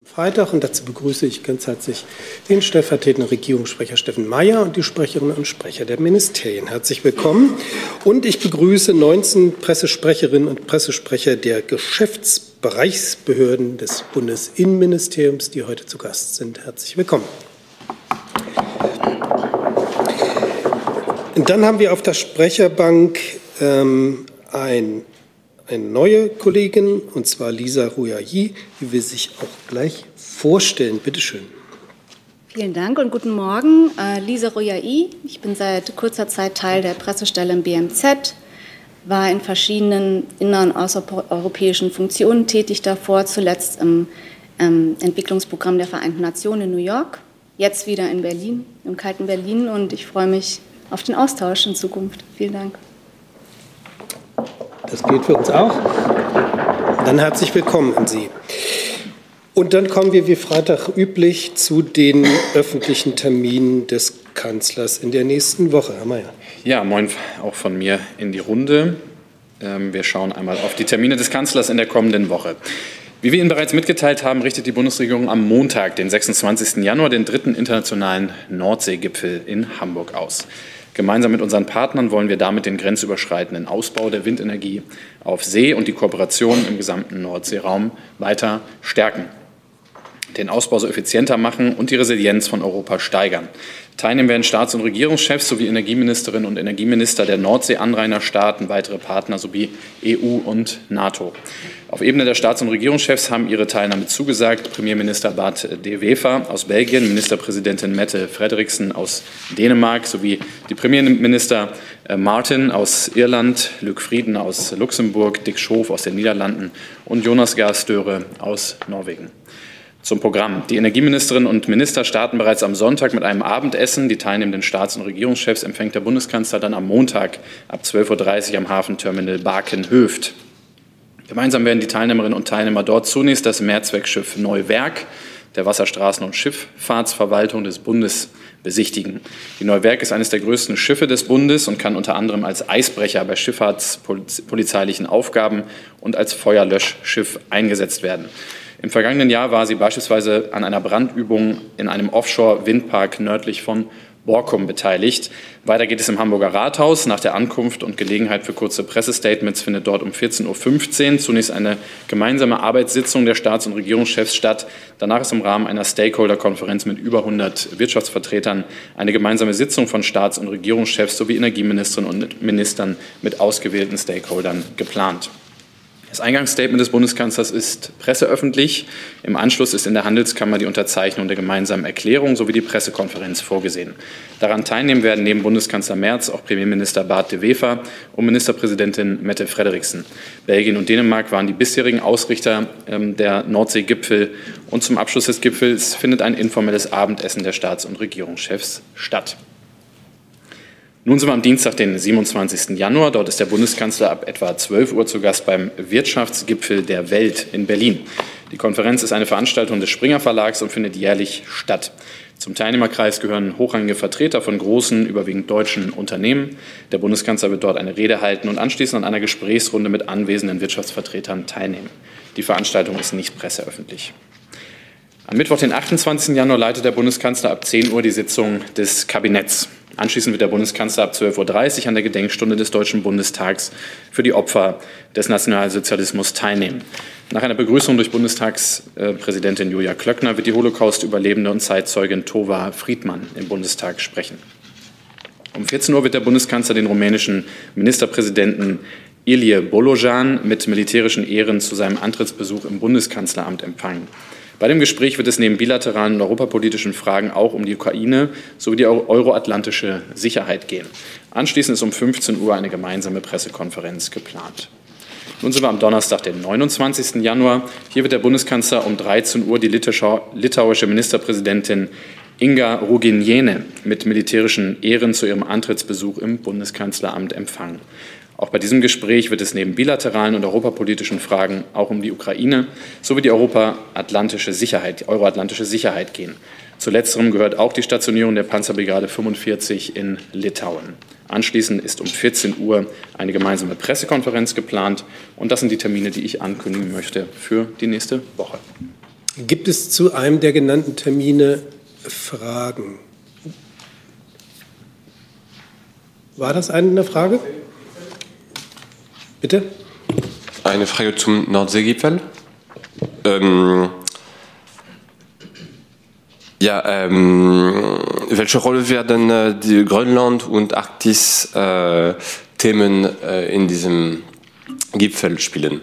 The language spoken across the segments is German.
Freitag. Und dazu begrüße ich ganz herzlich den stellvertretenden Regierungssprecher Steffen Mayer und die Sprecherinnen und Sprecher der Ministerien. Herzlich willkommen. Und ich begrüße 19 Pressesprecherinnen und Pressesprecher der Geschäftsbereichsbehörden des Bundesinnenministeriums, die heute zu Gast sind. Herzlich willkommen. Und dann haben wir auf der Sprecherbank eine neue Kollegin, und zwar Lisa Rouyahi, die will sich auch gleich vorstellen. Bitte schön. Vielen Dank und guten Morgen. Lisa Rouyahi. Ich bin seit kurzer Zeit Teil der Pressestelle im BMZ, war in verschiedenen inner- und außereuropäischen Funktionen tätig davor, zuletzt im Entwicklungsprogramm der Vereinten Nationen in New York, jetzt wieder in Berlin, im kalten Berlin, und ich freue mich auf den Austausch in Zukunft. Vielen Dank. Das gilt für uns auch. Dann herzlich willkommen an Sie. Und dann kommen wir wie Freitag üblich zu den öffentlichen Terminen des Kanzlers in der nächsten Woche. Herr Mayer. Ja, moin auch von mir in die Runde. Wir schauen einmal auf die Termine des Kanzlers in der kommenden Woche. Wie wir Ihnen bereits mitgeteilt haben, richtet die Bundesregierung am Montag, den 26. Januar, den 3. internationalen Nordseegipfel in Hamburg aus. Gemeinsam mit unseren Partnern wollen wir damit den grenzüberschreitenden Ausbau der Windenergie auf See und die Kooperation im gesamten Nordseeraum weiter stärken, den Ausbau so effizienter machen und die Resilienz von Europa steigern. Teilnehmen werden Staats- und Regierungschefs sowie Energieministerinnen und Energieminister der Nordsee-Anrainerstaaten, weitere Partner sowie EU und NATO. Auf Ebene der Staats- und Regierungschefs haben ihre Teilnahme zugesagt Premierminister Bart de Wever aus Belgien, Ministerpräsidentin Mette Frederiksen aus Dänemark sowie die Premierminister Martin aus Irland, Luc Frieden aus Luxemburg, Dick Schoof aus den Niederlanden und Jonas Gahr Støre aus Norwegen. Zum Programm. Die Energieministerinnen und Minister starten bereits am Sonntag mit einem Abendessen. Die teilnehmenden Staats- und Regierungschefs empfängt der Bundeskanzler dann am Montag ab 12:30 Uhr am Hafenterminal Barkenhöft. Gemeinsam werden die Teilnehmerinnen und Teilnehmer dort zunächst das Mehrzweckschiff Neuwerk der Wasserstraßen- und Schifffahrtsverwaltung des Bundes besichtigen. Die Neuwerk ist eines der größten Schiffe des Bundes und kann unter anderem als Eisbrecher bei schifffahrtspolizeilichen Aufgaben und als Feuerlöschschiff eingesetzt werden. Im vergangenen Jahr war sie beispielsweise an einer Brandübung in einem Offshore-Windpark nördlich von Borkum beteiligt. Weiter geht es im Hamburger Rathaus. Nach der Ankunft und Gelegenheit für kurze Pressestatements findet dort um 14:15 Uhr zunächst eine gemeinsame Arbeitssitzung der Staats- und Regierungschefs statt. Danach ist im Rahmen einer Stakeholder-Konferenz mit über 100 Wirtschaftsvertretern eine gemeinsame Sitzung von Staats- und Regierungschefs sowie Energieministerinnen und Ministern mit ausgewählten Stakeholdern geplant. Das Eingangsstatement des Bundeskanzlers ist presseöffentlich. Im Anschluss ist in der Handelskammer die Unterzeichnung der gemeinsamen Erklärung sowie die Pressekonferenz vorgesehen. Daran teilnehmen werden neben Bundeskanzler Merz auch Premierminister Bart de Wever und Ministerpräsidentin Mette Frederiksen. Belgien und Dänemark waren die bisherigen Ausrichter der Nordseegipfel. Und zum Abschluss des Gipfels findet ein informelles Abendessen der Staats- und Regierungschefs statt. Nun sind wir am Dienstag, den 27. Januar. Dort ist der Bundeskanzler ab etwa 12 Uhr zu Gast beim Wirtschaftsgipfel der Welt in Berlin. Die Konferenz ist eine Veranstaltung des Springer Verlags und findet jährlich statt. Zum Teilnehmerkreis gehören hochrangige Vertreter von großen, überwiegend deutschen Unternehmen. Der Bundeskanzler wird dort eine Rede halten und anschließend an einer Gesprächsrunde mit anwesenden Wirtschaftsvertretern teilnehmen. Die Veranstaltung ist nicht presseöffentlich. Am Mittwoch, den 28. Januar, leitet der Bundeskanzler ab 10 Uhr die Sitzung des Kabinetts. Anschließend wird der Bundeskanzler ab 12:30 Uhr an der Gedenkstunde des Deutschen Bundestags für die Opfer des Nationalsozialismus teilnehmen. Nach einer Begrüßung durch Bundestagspräsidentin Julia Klöckner wird die Holocaust-Überlebende und Zeitzeugin Tova Friedmann im Bundestag sprechen. Um 14 Uhr wird der Bundeskanzler den rumänischen Ministerpräsidenten Ilie Bolojan mit militärischen Ehren zu seinem Antrittsbesuch im Bundeskanzleramt empfangen. Bei dem Gespräch wird es neben bilateralen und europapolitischen Fragen auch um die Ukraine sowie die euroatlantische Sicherheit gehen. Anschließend ist um 15 Uhr eine gemeinsame Pressekonferenz geplant. Nun sind wir am Donnerstag, den 29. Januar. Hier wird der Bundeskanzler um 13 Uhr die litauische Ministerpräsidentin Inga Ruginiene mit militärischen Ehren zu ihrem Antrittsbesuch im Bundeskanzleramt empfangen. Auch bei diesem Gespräch wird es neben bilateralen und europapolitischen Fragen auch um die Ukraine sowie die euroatlantische Sicherheit gehen. Zu letzterem gehört auch die Stationierung der Panzerbrigade 45 in Litauen. Anschließend ist um 14 Uhr eine gemeinsame Pressekonferenz geplant. Und das sind die Termine, die ich ankündigen möchte für die nächste Woche. Gibt es zu einem der genannten Termine Fragen? War das eine Frage? Bitte? Eine Frage zum Nordseegipfel. Welche Rolle werden die Grönland- und Arktis-Themen in diesem Gipfel spielen?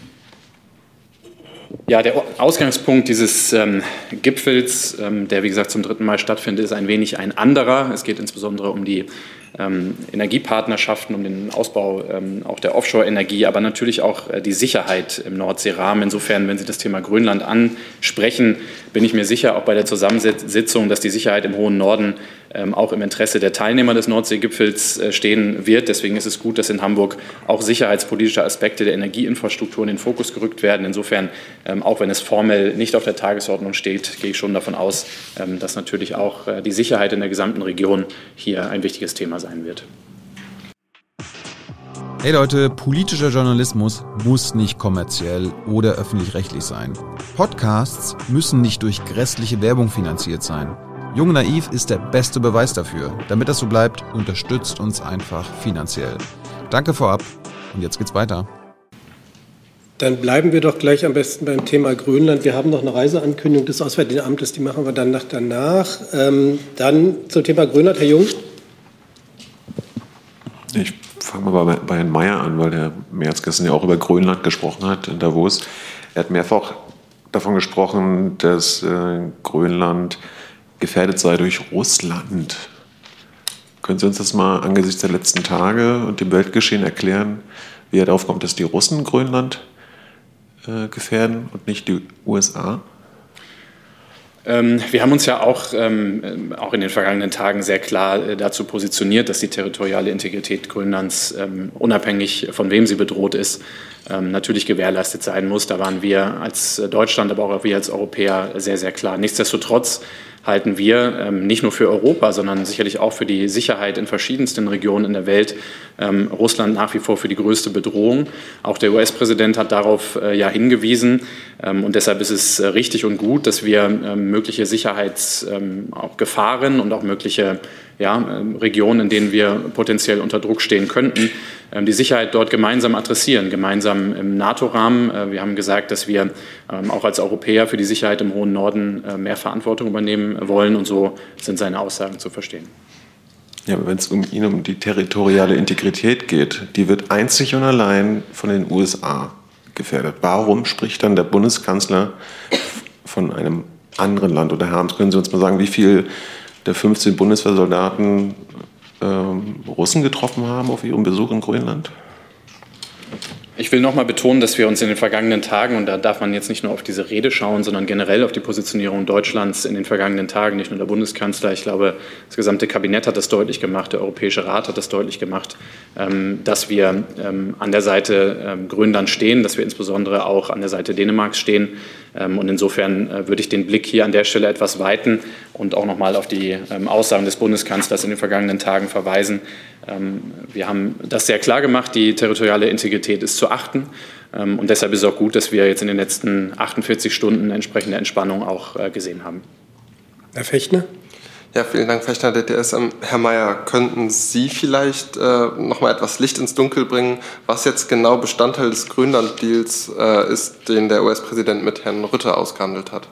Ja, der Ausgangspunkt dieses Gipfels, der wie gesagt zum 3. Mal stattfindet, ist ein wenig ein anderer. Es geht insbesondere um die Energiepartnerschaften, um den Ausbau auch der Offshore-Energie, aber natürlich auch die Sicherheit im Nordseerahmen. Insofern, wenn Sie das Thema Grönland ansprechen, bin ich mir sicher, auch bei der Zusammensetzung, dass die Sicherheit im hohen Norden auch im Interesse der Teilnehmer des Nordseegipfels stehen wird. Deswegen ist es gut, dass in Hamburg auch sicherheitspolitische Aspekte der Energieinfrastruktur in den Fokus gerückt werden. Insofern, auch wenn es formell nicht auf der Tagesordnung steht, gehe ich schon davon aus, dass natürlich auch die Sicherheit in der gesamten Region hier ein wichtiges Thema sein wird. Hey Leute, politischer Journalismus muss nicht kommerziell oder öffentlich-rechtlich sein. Podcasts müssen nicht durch grässliche Werbung finanziert sein. Jung und Naiv ist der beste Beweis dafür. Damit das so bleibt, unterstützt uns einfach finanziell. Danke vorab und jetzt geht's weiter. Dann bleiben wir doch gleich am besten beim Thema Grönland. Wir haben noch eine Reiseankündigung des Auswärtigen Amtes, die machen wir dann danach. Dann zum Thema Grönland, Herr Jung. Ich fange mal bei Herrn Mayer an, weil der Merz gestern ja auch über Grönland gesprochen hat in Davos. Er hat mehrfach davon gesprochen, dass Grönland gefährdet sei durch Russland. Können Sie uns das mal angesichts der letzten Tage und dem Weltgeschehen erklären, wie er darauf kommt, dass die Russen Grönland gefährden und nicht die USA? Wir haben uns ja auch in den vergangenen Tagen sehr klar dazu positioniert, dass die territoriale Integrität Grönlands unabhängig von wem sie bedroht ist, natürlich gewährleistet sein muss. Da waren wir als Deutschland, aber auch wir als Europäer sehr, sehr klar. Nichtsdestotrotz halten wir nicht nur für Europa, sondern sicherlich auch für die Sicherheit in verschiedensten Regionen in der Welt Russland nach wie vor für die größte Bedrohung. Auch der US-Präsident hat darauf hingewiesen. Und deshalb ist es richtig und gut, dass wir mögliche Sicherheitsgefahren und auch mögliche Regionen, in denen wir potenziell unter Druck stehen könnten, die Sicherheit dort gemeinsam adressieren, gemeinsam im NATO-Rahmen. Wir haben gesagt, dass wir auch als Europäer für die Sicherheit im hohen Norden mehr Verantwortung übernehmen wollen, und so sind seine Aussagen zu verstehen. Ja, aber wenn es um die territoriale Integrität geht, die wird einzig und allein von den USA gefährdet. Warum spricht dann der Bundeskanzler von einem anderen Land? Oder Herr Harms, können Sie uns mal sagen, wie viel der 15 Bundeswehrsoldaten Russen getroffen haben auf ihrem Besuch in Grönland? Ich will noch mal betonen, dass wir uns in den vergangenen Tagen, und da darf man jetzt nicht nur auf diese Rede schauen, sondern generell auf die Positionierung Deutschlands in den vergangenen Tagen, nicht nur der Bundeskanzler, ich glaube, das gesamte Kabinett hat das deutlich gemacht, der Europäische Rat hat das deutlich gemacht, dass wir an der Seite Grönland stehen, dass wir insbesondere auch an der Seite Dänemarks stehen. Und insofern würde ich den Blick hier an der Stelle etwas weiten und auch noch mal auf die Aussagen des Bundeskanzlers in den vergangenen Tagen verweisen. Wir haben das sehr klar gemacht, die territoriale Integrität ist zu achten. Und deshalb ist es auch gut, dass wir jetzt in den letzten 48 Stunden entsprechende Entspannung auch gesehen haben. Herr Fechtner? Ja, vielen Dank, Fechtner, DTS. Herr Mayer, könnten Sie vielleicht noch mal etwas Licht ins Dunkel bringen, was jetzt genau Bestandteil des Grönland-Deals ist, den der US-Präsident mit Herrn Rutte ausgehandelt hat?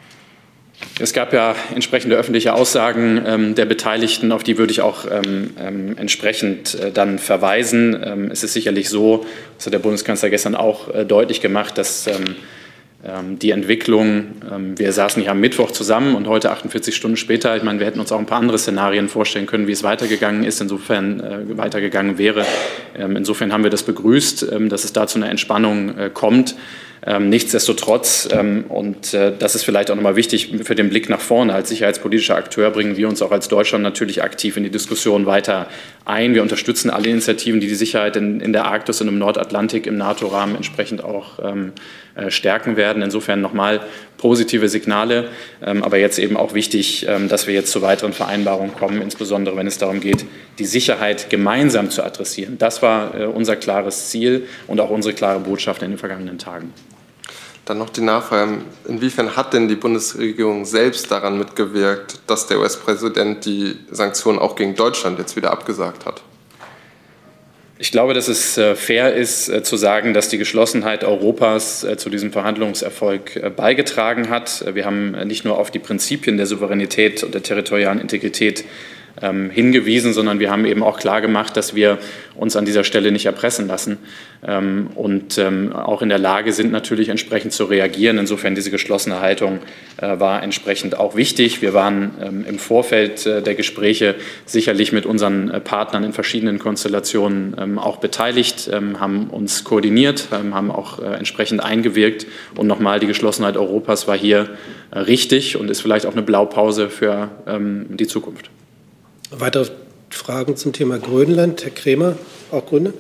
Es gab ja entsprechende öffentliche Aussagen der Beteiligten, auf die würde ich auch entsprechend dann verweisen. Es ist sicherlich so, das hat der Bundeskanzler gestern auch deutlich gemacht, dass die Entwicklung, wir saßen hier am Mittwoch zusammen und heute 48 Stunden später, ich meine, wir hätten uns auch ein paar andere Szenarien vorstellen können, wie es weitergegangen ist, insofern weitergegangen wäre. Insofern haben wir das begrüßt, dass es da zu einer Entspannung kommt. Nichtsdestotrotz, und das ist vielleicht auch nochmal wichtig für den Blick nach vorne, als sicherheitspolitischer Akteur bringen wir uns auch als Deutschland natürlich aktiv in die Diskussion weiter ein. Wir unterstützen alle Initiativen, die die Sicherheit in der Arktis und im Nordatlantik im NATO-Rahmen entsprechend auch stärken werden. Insofern nochmal positive Signale, aber jetzt eben auch wichtig, dass wir jetzt zu weiteren Vereinbarungen kommen, insbesondere wenn es darum geht, die Sicherheit gemeinsam zu adressieren. Das war unser klares Ziel und auch unsere klare Botschaft in den vergangenen Tagen. Dann noch die Nachfrage, inwiefern hat denn die Bundesregierung selbst daran mitgewirkt, dass der US-Präsident die Sanktionen auch gegen Deutschland jetzt wieder abgesagt hat? Ich glaube, dass es fair ist, zu sagen, dass die Geschlossenheit Europas zu diesem Verhandlungserfolg beigetragen hat. Wir haben nicht nur auf die Prinzipien der Souveränität und der territorialen Integrität hingewiesen, sondern wir haben eben auch klar gemacht, dass wir uns an dieser Stelle nicht erpressen lassen und auch in der Lage sind, natürlich entsprechend zu reagieren. Insofern diese geschlossene Haltung war entsprechend auch wichtig. Wir waren im Vorfeld der Gespräche sicherlich mit unseren Partnern in verschiedenen Konstellationen auch beteiligt, haben uns koordiniert, haben auch entsprechend eingewirkt. Und nochmal, die Geschlossenheit Europas war hier richtig und ist vielleicht auch eine Blaupause für die Zukunft. Weitere Fragen zum Thema Grönland? Herr Kremer, auch Grüne?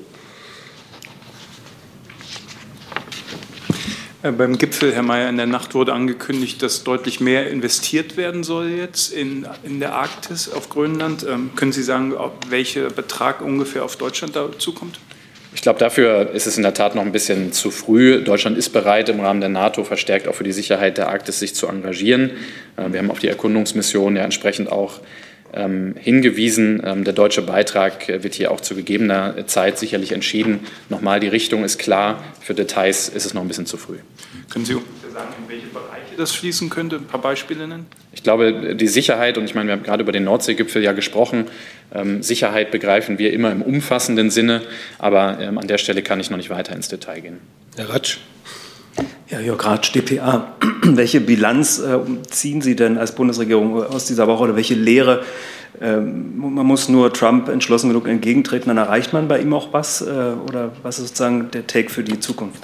Beim Gipfel, Herr Mayer, in der Nacht wurde angekündigt, dass deutlich mehr investiert werden soll jetzt in der Arktis auf Grönland. Können Sie sagen, welcher Betrag ungefähr auf Deutschland dazu kommt? Ich glaube, dafür ist es in der Tat noch ein bisschen zu früh. Deutschland ist bereit, im Rahmen der NATO verstärkt auch für die Sicherheit der Arktis sich zu engagieren. Wir haben auf die Erkundungsmission ja entsprechend auch hingewiesen. Der deutsche Beitrag wird hier auch zu gegebener Zeit sicherlich entschieden. Nochmal, die Richtung ist klar. Für Details ist es noch ein bisschen zu früh. Können Sie sagen, in welche Bereiche das fließen könnte? Ein paar Beispiele nennen? Ich glaube, die Sicherheit, und ich meine, wir haben gerade über den Nordseegipfel ja gesprochen, Sicherheit begreifen wir immer im umfassenden Sinne, aber an der Stelle kann ich noch nicht weiter ins Detail gehen. Herr Ratsch. Ja, Jörg Ratsch, dpa. Welche Bilanz ziehen Sie denn als Bundesregierung aus dieser Woche oder welche Lehre? Man muss nur Trump entschlossen genug entgegentreten, dann erreicht man bei ihm auch was? Oder was ist sozusagen der Take für die Zukunft?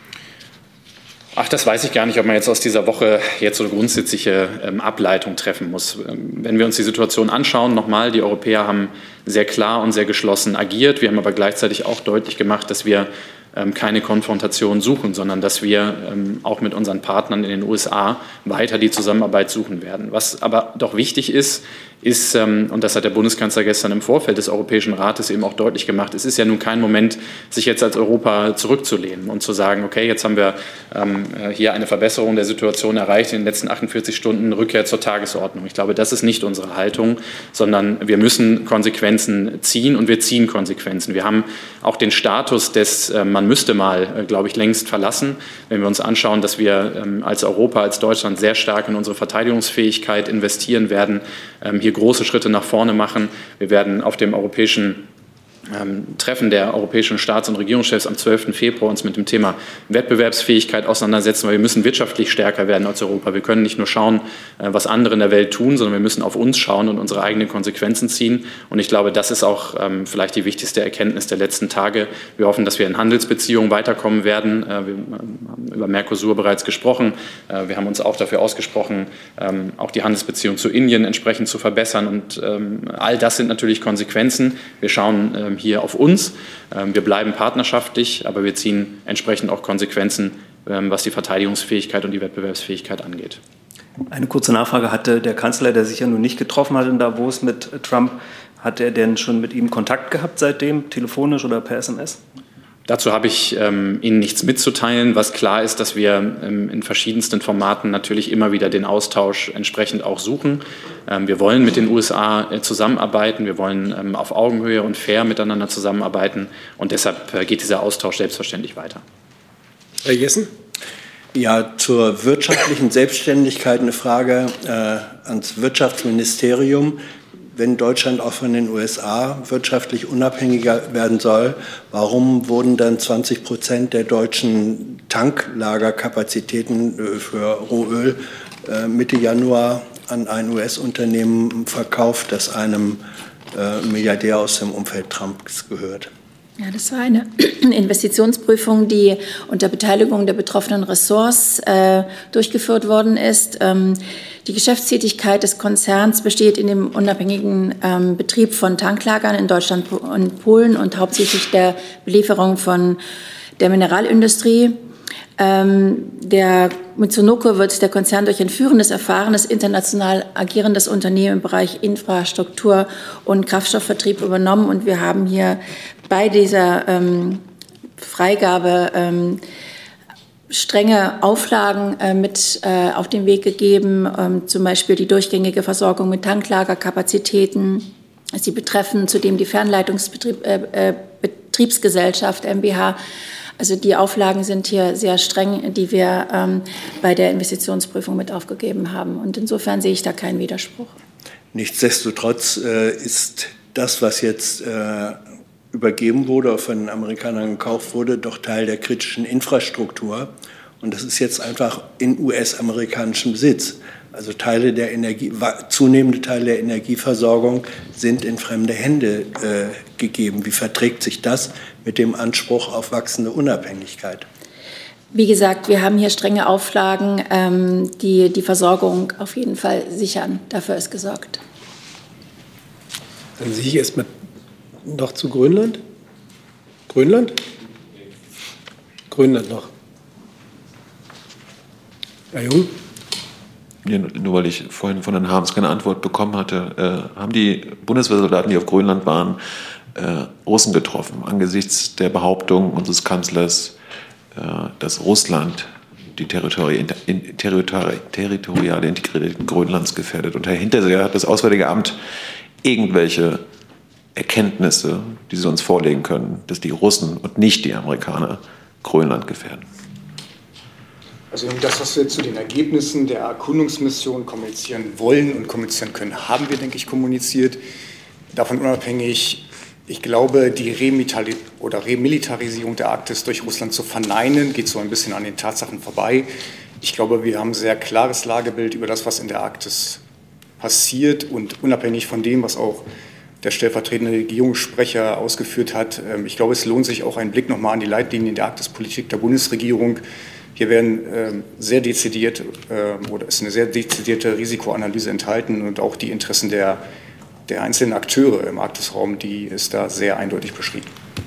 Ach, das weiß ich gar nicht, ob man jetzt aus dieser Woche jetzt so eine grundsätzliche Ableitung treffen muss. Wenn wir uns die Situation anschauen, nochmal, die Europäer haben sehr klar und sehr geschlossen agiert. Wir haben aber gleichzeitig auch deutlich gemacht, dass wir keine Konfrontation suchen, sondern dass wir auch mit unseren Partnern in den USA weiter die Zusammenarbeit suchen werden. Was aber doch wichtig ist, und das hat der Bundeskanzler gestern im Vorfeld des Europäischen Rates eben auch deutlich gemacht, es ist ja nun kein Moment, sich jetzt als Europa zurückzulehnen und zu sagen, okay, jetzt haben wir hier eine Verbesserung der Situation erreicht, in den letzten 48 Stunden Rückkehr zur Tagesordnung. Ich glaube, das ist nicht unsere Haltung, sondern wir müssen Konsequenzen ziehen und wir ziehen Konsequenzen. Wir haben auch den Status des man müsste mal, glaube ich, längst verlassen, wenn wir uns anschauen, dass wir als Europa, als Deutschland sehr stark in unsere Verteidigungsfähigkeit investieren werden, hier große Schritte nach vorne machen. Wir werden auf dem europäischen Treffen der europäischen Staats- und Regierungschefs am 12. Februar uns mit dem Thema Wettbewerbsfähigkeit auseinandersetzen, weil wir müssen wirtschaftlich stärker werden als Europa. Wir können nicht nur schauen, was andere in der Welt tun, sondern wir müssen auf uns schauen und unsere eigenen Konsequenzen ziehen. Und ich glaube, das ist auch vielleicht die wichtigste Erkenntnis der letzten Tage. Wir hoffen, dass wir in Handelsbeziehungen weiterkommen werden. Wir haben über Mercosur bereits gesprochen. Wir haben uns auch dafür ausgesprochen, auch die Handelsbeziehungen zu Indien entsprechend zu verbessern. Und all das sind natürlich Konsequenzen. Wir schauen hier auf uns. Wir bleiben partnerschaftlich, aber wir ziehen entsprechend auch Konsequenzen, was die Verteidigungsfähigkeit und die Wettbewerbsfähigkeit angeht. Eine kurze Nachfrage. Hatte der Kanzler, der sich ja nun nicht getroffen hat in Davos mit Trump, hat er denn schon mit ihm Kontakt gehabt seitdem, telefonisch oder per SMS? Dazu habe ich Ihnen nichts mitzuteilen. Was klar ist, dass wir in verschiedensten Formaten natürlich immer wieder den Austausch entsprechend auch suchen. Wir wollen mit den USA zusammenarbeiten. Wir wollen auf Augenhöhe und fair miteinander zusammenarbeiten. Und deshalb geht dieser Austausch selbstverständlich weiter. Herr Jessen? Ja, zur wirtschaftlichen Selbstständigkeit eine Frage ans Wirtschaftsministerium. Wenn Deutschland auch von den USA wirtschaftlich unabhängiger werden soll, warum wurden dann 20% der deutschen Tanklagerkapazitäten für Rohöl Mitte Januar an ein US-Unternehmen verkauft, das einem Milliardär aus dem Umfeld Trumps gehört? Ja, das war eine Investitionsprüfung, die unter Beteiligung der betroffenen Ressorts durchgeführt worden ist. Die Geschäftstätigkeit des Konzerns besteht in dem unabhängigen Betrieb von Tanklagern in Deutschland und Polen und hauptsächlich der Belieferung von der Mineralindustrie. Mit Sunoco wird der Konzern durch ein führendes, erfahrenes, international agierendes Unternehmen im Bereich Infrastruktur und Kraftstoffvertrieb übernommen. Und wir haben hier bei dieser Freigabe strenge Auflagen mit auf den Weg gegeben, zum Beispiel die durchgängige Versorgung mit Tanklagerkapazitäten. Sie betreffen zudem die Fernleitungsbetriebsgesellschaft MBH. Also die Auflagen sind hier sehr streng, die wir bei der Investitionsprüfung mit aufgegeben haben. Und insofern sehe ich da keinen Widerspruch. Nichtsdestotrotz ist das, was jetzt übergeben wurde, von den Amerikanern gekauft wurde, doch Teil der kritischen Infrastruktur. Und das ist jetzt einfach in US-amerikanischem Besitz. Also zunehmende Teile der Energieversorgung sind in fremde Hände gegeben. Wie verträgt sich das mit dem Anspruch auf wachsende Unabhängigkeit? Wie gesagt, wir haben hier strenge Auflagen, die die Versorgung auf jeden Fall sichern. Dafür ist gesorgt. Dann sehe ich erstmal noch zu Grönland. Grönland? Grönland noch. Herr Jung? Ja, nur weil ich vorhin von Herrn Harms keine Antwort bekommen hatte, haben die Bundeswehrsoldaten, die auf Grönland waren, Russen getroffen, angesichts der Behauptung unseres Kanzlers, dass Russland die territoriale Integrität Grönlands gefährdet. Und Herr Hinterseher, hat das Auswärtige Amt irgendwelche Erkenntnisse, die Sie uns vorlegen können, dass die Russen und nicht die Amerikaner Grönland gefährden? Also das, was wir zu den Ergebnissen der Erkundungsmission kommunizieren wollen und kommunizieren können, haben wir, denke ich, kommuniziert. Davon unabhängig, ich glaube, die Remilitarisierung der Arktis durch Russland zu verneinen, geht so ein bisschen an den Tatsachen vorbei. Ich glaube, wir haben ein sehr klares Lagebild über das, was in der Arktis passiert. Und unabhängig von dem, was auch der stellvertretende Regierungssprecher ausgeführt hat, ich glaube, es lohnt sich auch ein Blick nochmal an die Leitlinien der Arktispolitik der Bundesregierung. Hier werden sehr dezidiert oder ist eine sehr dezidierte Risikoanalyse enthalten und auch die Interessen der einzelnen Akteure im Arktisraum, die ist da sehr eindeutig beschrieben.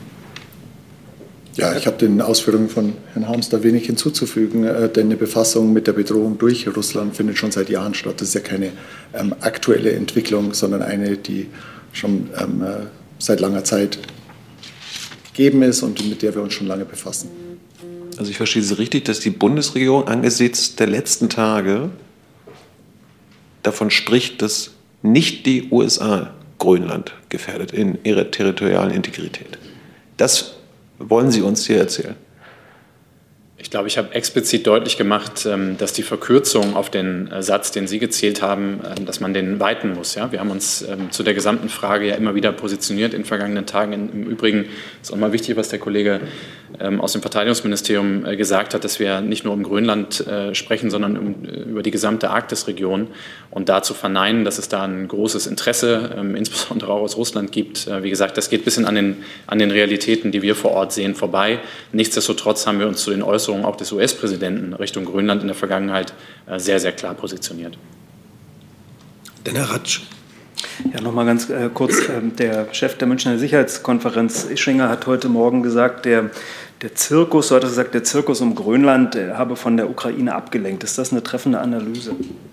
Ja, ich habe den Ausführungen von Herrn Harms da wenig hinzuzufügen, denn eine Befassung mit der Bedrohung durch Russland findet schon seit Jahren statt. Das ist ja keine aktuelle Entwicklung, sondern eine, die schon seit langer Zeit gegeben ist und mit der wir uns schon lange befassen. Also ich verstehe Sie richtig, dass die Bundesregierung angesichts der letzten Tage davon spricht, dass nicht die USA Grönland gefährdet in ihrer territorialen Integrität. Das wollen Sie uns hier erzählen? Ich glaube, ich habe explizit deutlich gemacht, dass die Verkürzung auf den Satz, den Sie gezählt haben, dass man den weiten muss. Ja? Wir haben uns zu der gesamten Frage ja immer wieder positioniert in vergangenen Tagen. Im Übrigen ist auch mal wichtig, was der Kollege aus dem Verteidigungsministerium gesagt hat, dass wir nicht nur um Grönland sprechen, sondern über die gesamte Arktisregion und dazu verneinen, dass es da ein großes Interesse, insbesondere auch aus Russland gibt. Wie gesagt, das geht ein bisschen an den Realitäten, die wir vor Ort sehen, vorbei. Nichtsdestotrotz haben wir uns zu den Äußerungen auch des US-Präsidenten Richtung Grönland in der Vergangenheit sehr, sehr klar positioniert. Dann Herr Ratsch. Ja, noch mal ganz kurz. Der Chef der Münchner Sicherheitskonferenz, Ischinger, hat heute Morgen gesagt, der Zirkus, so hat er gesagt, der Zirkus um Grönland habe von der Ukraine abgelenkt. Ist das eine treffende Analyse?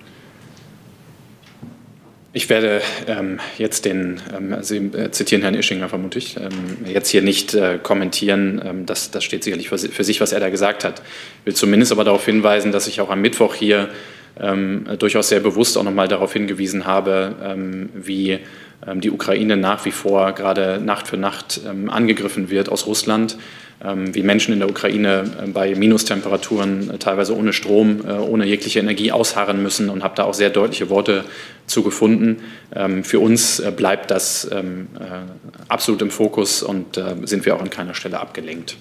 Ich werde jetzt Sie zitieren Herrn Ischinger vermutlich, jetzt hier nicht kommentieren. Das steht sicherlich für sich, was er da gesagt hat. Ich will zumindest aber darauf hinweisen, dass ich auch am Mittwoch hier durchaus sehr bewusst auch nochmal darauf hingewiesen habe, wie die Ukraine nach wie vor gerade Nacht für Nacht angegriffen wird aus Russland, wie Menschen in der Ukraine bei Minustemperaturen teilweise ohne Strom, ohne jegliche Energie ausharren müssen und habe da auch sehr deutliche Worte zu gefunden. Für uns bleibt das absolut im Fokus und sind wir auch an keiner Stelle abgelenkt.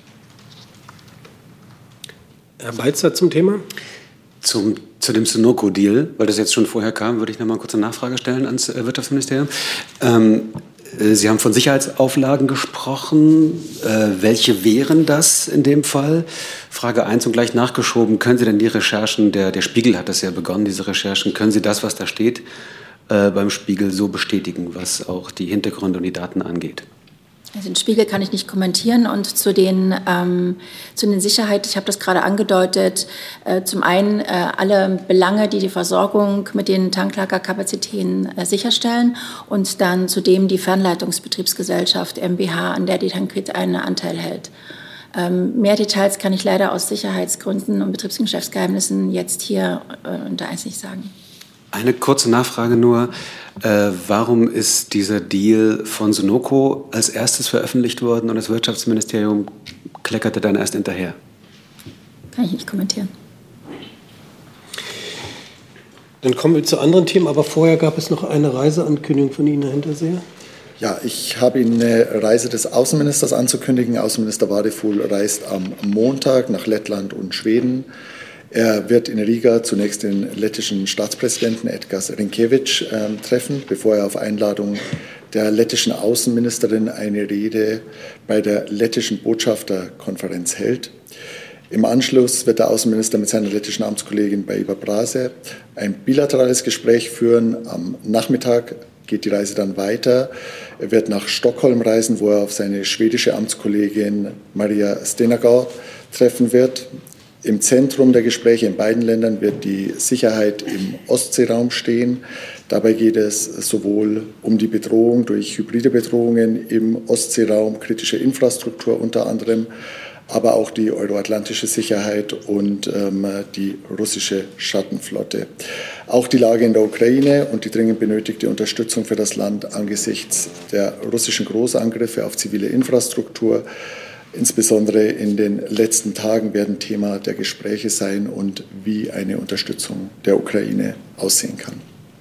Herr Balzer zum Thema? Zu dem Sunoco-Deal, weil das jetzt schon vorher kam, würde ich noch mal kurz eine Nachfrage stellen ans Wirtschaftsministerium. Sie haben von Sicherheitsauflagen gesprochen. Welche wären das in dem Fall? Frage 1 und gleich nachgeschoben. Können Sie denn die Recherchen, der Spiegel hat das ja begonnen, diese Recherchen, können Sie das, was da steht, beim Spiegel so bestätigen, was auch die Hintergründe und die Daten angeht? Also den Spiegel kann ich nicht kommentieren und zu den Sicherheit, ich habe das gerade angedeutet, zum einen alle Belange, die die Versorgung mit den Tanklagerkapazitäten sicherstellen und dann zudem die Fernleitungsbetriebsgesellschaft MBH, an der die Tankred einen Anteil hält. Mehr Details kann ich leider aus Sicherheitsgründen und Betriebsgeschäftsgeheimnissen jetzt hier unter eins nicht sagen. Eine kurze Nachfrage nur. Warum ist dieser Deal von Sunoco als erstes veröffentlicht worden und das Wirtschaftsministerium kleckerte dann erst hinterher? Kann ich nicht kommentieren. Dann kommen wir zu anderen Themen, aber vorher gab es noch eine Reiseankündigung von Ihnen, Herr Hinterseher. Ja, ich habe Ihnen eine Reise des Außenministers anzukündigen. Außenminister Vahrefull reist am Montag nach Lettland und Schweden. Er wird in Riga zunächst den lettischen Staatspräsidenten Edgars Rinkēvičs treffen, bevor er auf Einladung der lettischen Außenministerin eine Rede bei der lettischen Botschafterkonferenz hält. Im Anschluss wird der Außenminister mit seiner lettischen Amtskollegin Baiva Brase ein bilaterales Gespräch führen. Am Nachmittag geht die Reise dann weiter. Er wird nach Stockholm reisen, wo er auf seine schwedische Amtskollegin Maria Stenagau treffen wird. Im Zentrum der Gespräche in beiden Ländern wird die Sicherheit im Ostseeraum stehen. Dabei geht es sowohl um die Bedrohung durch hybride Bedrohungen im Ostseeraum, kritische Infrastruktur unter anderem, aber auch die euroatlantische Sicherheit und die russische Schattenflotte. Auch die Lage in der Ukraine und die dringend benötigte Unterstützung für das Land angesichts der russischen Großangriffe auf zivile Infrastruktur, insbesondere in den letzten Tagen, werden Thema der Gespräche sein und wie eine Unterstützung der Ukraine aussehen kann.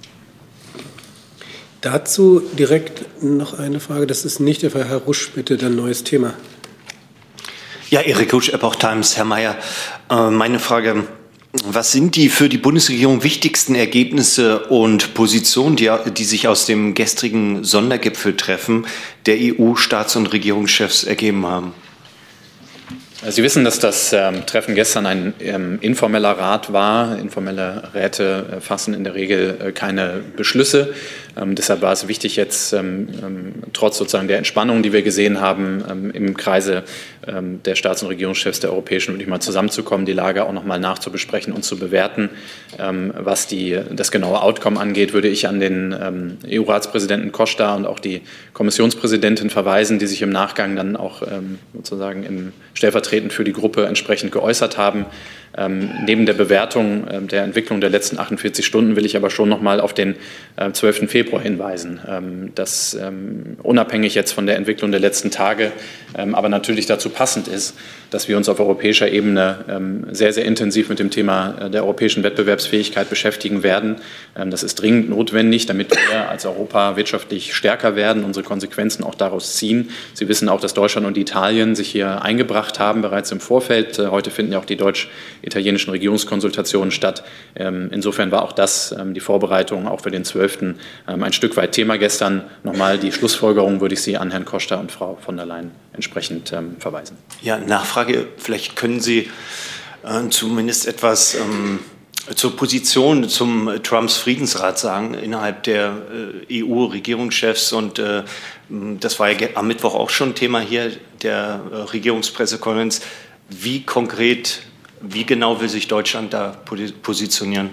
Dazu direkt noch eine Frage. Das ist nicht der Fall. Herr Rusch, bitte, dann neues Thema. Ja, Erik Rusch, Epoch Times. Herr Mayer, meine Frage, was sind die für die Bundesregierung wichtigsten Ergebnisse und Positionen, die sich aus dem gestrigen Sondergipfeltreffen der EU-Staats- und Regierungschefs ergeben haben? Sie wissen, dass das Treffen gestern ein informeller Rat war. Informelle Räte fassen in der Regel keine Beschlüsse. Deshalb war es wichtig, jetzt trotz sozusagen der Entspannung, die wir gesehen haben, im Kreise der Staats- und Regierungschefs der Europäischen wirklich mal zusammenzukommen, die Lage auch noch mal nachzubesprechen und zu bewerten. Was das genaue Outcome angeht, würde ich an den EU-Ratspräsidenten Costa und auch die Kommissionspräsidentin verweisen, die sich im Nachgang dann auch sozusagen stellvertretend für die Gruppe entsprechend geäußert haben. Neben der Bewertung der Entwicklung der letzten 48 Stunden will ich aber schon noch mal auf den 12. Februar hinweisen, das unabhängig jetzt von der Entwicklung der letzten Tage, aber natürlich dazu passend ist, dass wir uns auf europäischer Ebene sehr, sehr intensiv mit dem Thema der europäischen Wettbewerbsfähigkeit beschäftigen werden. Das ist dringend notwendig, damit wir als Europa wirtschaftlich stärker werden, unsere Konsequenzen auch daraus ziehen. Sie wissen auch, dass Deutschland und Italien sich hier eingebracht haben, bereits im Vorfeld. Heute finden ja auch die deutsch-italienischen Regierungskonsultationen statt. Insofern war auch das die Vorbereitung auch für den 12. Ein Stück weit Thema gestern. Nochmal die Schlussfolgerung würde ich Sie an Herrn Costa und Frau von der Leyen entsprechend verweisen. Ja, Nachfrage, vielleicht können Sie zumindest etwas zur Position zum Trumps Friedensrat sagen innerhalb der EU-Regierungschefs. Und das war ja am Mittwoch auch schon Thema hier der Regierungspressekonferenz. Wie genau will sich Deutschland da positionieren?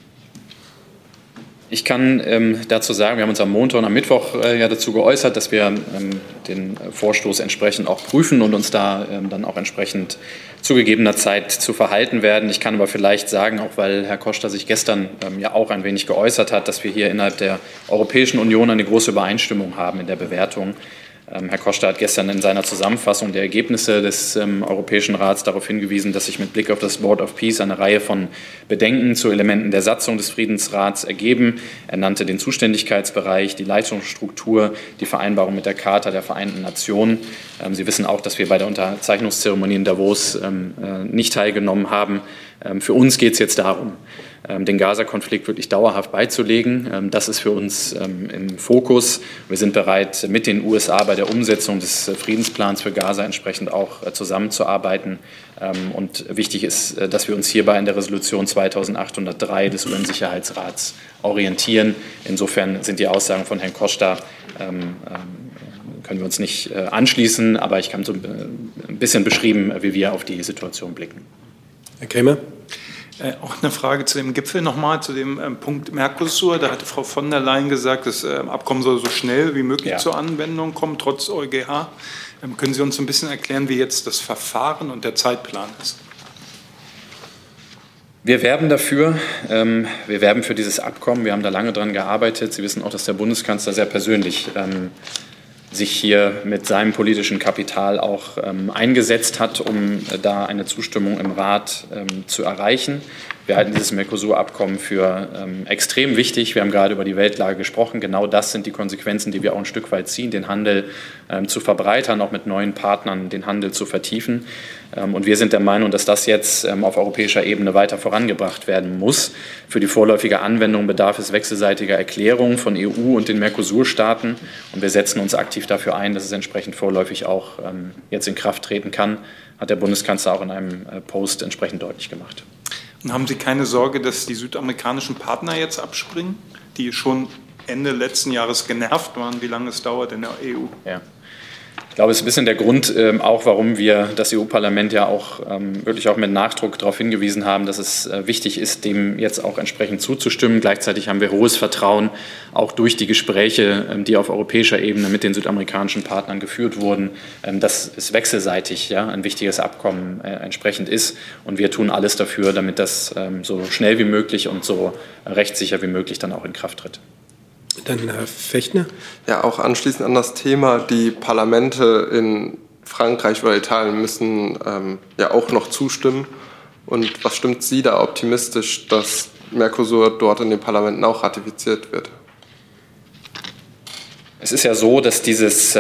Ich kann dazu sagen, wir haben uns am Montag und am Mittwoch ja dazu geäußert, dass wir den Vorstoß entsprechend auch prüfen und uns da dann auch entsprechend zu gegebener Zeit zu verhalten werden. Ich kann aber vielleicht sagen, auch weil Herr Costa sich gestern ja auch ein wenig geäußert hat, dass wir hier innerhalb der Europäischen Union eine große Übereinstimmung haben in der Bewertung. Herr Costa hat gestern in seiner Zusammenfassung der Ergebnisse des Europäischen Rats darauf hingewiesen, dass sich mit Blick auf das Board of Peace eine Reihe von Bedenken zu Elementen der Satzung des Friedensrats ergeben. Er nannte den Zuständigkeitsbereich, die Leitungsstruktur, die Vereinbarung mit der Charta der Vereinten Nationen. Sie wissen auch, dass wir bei der Unterzeichnungszeremonie in Davos nicht teilgenommen haben. Für uns geht es jetzt darum, den Gaza-Konflikt wirklich dauerhaft beizulegen. Das ist für uns im Fokus. Wir sind bereit, mit den USA bei der Umsetzung des Friedensplans für Gaza entsprechend auch zusammenzuarbeiten. Und wichtig ist, dass wir uns hierbei in der Resolution 2803 des UN-Sicherheitsrats orientieren. Insofern sind die Aussagen von Herrn Costa können wir uns nicht anschließen, aber ich habe so ein bisschen beschrieben, wie wir auf die Situation blicken. Herr Krämer. Auch eine Frage zu dem Gipfel nochmal, zu dem Punkt Mercosur. Da hatte Frau von der Leyen gesagt, das Abkommen soll so schnell wie möglich zur Anwendung kommen, trotz EuGH. Können Sie uns ein bisschen erklären, wie jetzt das Verfahren und der Zeitplan ist? Wir werben dafür. Wir werben für dieses Abkommen. Wir haben da lange dran gearbeitet. Sie wissen auch, dass der Bundeskanzler sehr persönlich sich hier mit seinem politischen Kapital auch eingesetzt hat, um da eine Zustimmung im Rat zu erreichen. Wir halten dieses Mercosur-Abkommen für extrem wichtig. Wir haben gerade über die Weltlage gesprochen. Genau das sind die Konsequenzen, die wir auch ein Stück weit ziehen, den Handel zu verbreitern, auch mit neuen Partnern den Handel zu vertiefen. Und wir sind der Meinung, dass das jetzt auf europäischer Ebene weiter vorangebracht werden muss. Für die vorläufige Anwendung bedarf es wechselseitiger Erklärungen von EU und den Mercosur-Staaten. Und wir setzen uns aktiv dafür ein, dass es entsprechend vorläufig auch jetzt in Kraft treten kann, hat der Bundeskanzler auch in einem Post entsprechend deutlich gemacht. Und haben Sie keine Sorge, dass die südamerikanischen Partner jetzt abspringen, die schon Ende letzten Jahres genervt waren, wie lange es dauert in der EU? Ja. Ich glaube, es ist ein bisschen der Grund, auch warum wir das EU-Parlament ja auch wirklich auch mit Nachdruck darauf hingewiesen haben, dass es wichtig ist, dem jetzt auch entsprechend zuzustimmen. Gleichzeitig haben wir hohes Vertrauen, auch durch die Gespräche, die auf europäischer Ebene mit den südamerikanischen Partnern geführt wurden, dass es wechselseitig ein wichtiges Abkommen entsprechend ist. Und wir tun alles dafür, damit das so schnell wie möglich und so rechtssicher wie möglich dann auch in Kraft tritt. Dann Herr Fechner. Ja, auch anschließend an das Thema, die Parlamente in Frankreich oder Italien müssen ja auch noch zustimmen. Und was stimmt Sie da optimistisch, dass Mercosur dort in den Parlamenten auch ratifiziert wird? Es ist ja so, dass dieses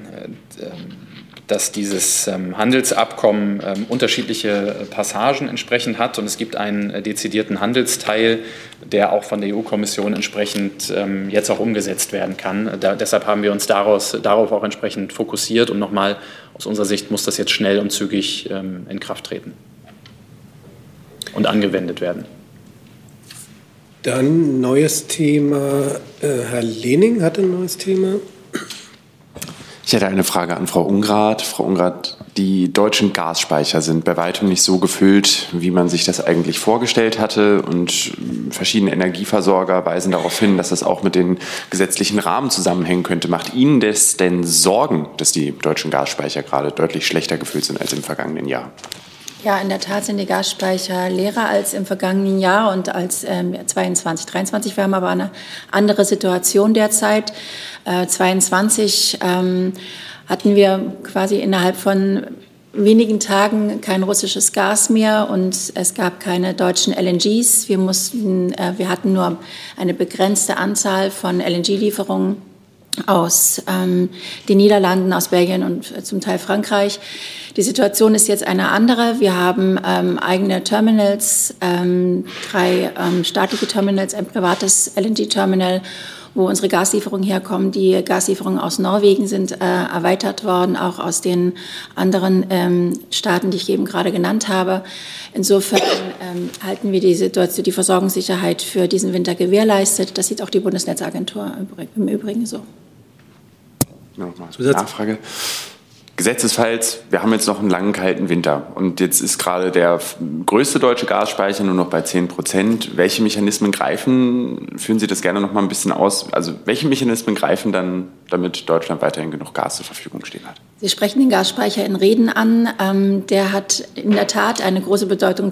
Handelsabkommen unterschiedliche Passagen entsprechend hat und es gibt einen dezidierten Handelsteil, der auch von der EU-Kommission entsprechend jetzt auch umgesetzt werden kann. Deshalb haben wir uns darauf auch entsprechend fokussiert und nochmal aus unserer Sicht muss das jetzt schnell und zügig in Kraft treten und angewendet werden. Dann neues Thema. Herr Lehning hat ein neues Thema. Ich hätte eine Frage an Frau Ungrath. Frau Ungrath, die deutschen Gasspeicher sind bei weitem nicht so gefüllt, wie man sich das eigentlich vorgestellt hatte. Und verschiedene Energieversorger weisen darauf hin, dass das auch mit den gesetzlichen Rahmen zusammenhängen könnte. Macht Ihnen das denn Sorgen, dass die deutschen Gasspeicher gerade deutlich schlechter gefüllt sind als im vergangenen Jahr? Ja, in der Tat sind die Gasspeicher leerer als im vergangenen Jahr und als 22, 23. Wir haben aber eine andere Situation derzeit. 22 hatten wir quasi innerhalb von wenigen Tagen kein russisches Gas mehr und es gab keine deutschen LNGs. Wir hatten nur eine begrenzte Anzahl von LNG-Lieferungen aus den Niederlanden, aus Belgien und zum Teil Frankreich. Die Situation ist jetzt eine andere. Wir haben eigene Terminals, 3 staatliche Terminals, ein privates LNG-Terminal, wo unsere Gaslieferungen herkommen. Die Gaslieferungen aus Norwegen sind erweitert worden, auch aus den anderen Staaten, die ich eben gerade genannt habe. Insofern halten wir die Situation, die Versorgungssicherheit für diesen Winter gewährleistet. Das sieht auch die Bundesnetzagentur im Übrigen so. Nochmal Nachfrage. Gesetzesfalls, wir haben jetzt noch einen langen, kalten Winter und jetzt ist gerade der größte deutsche Gasspeicher nur noch bei 10%. Welche Mechanismen greifen? Führen Sie das gerne noch mal ein bisschen aus. Also welche Mechanismen greifen dann, damit Deutschland weiterhin genug Gas zur Verfügung stehen hat? Sie sprechen den Gasspeicher in Reden an. Der hat in der Tat eine große Bedeutung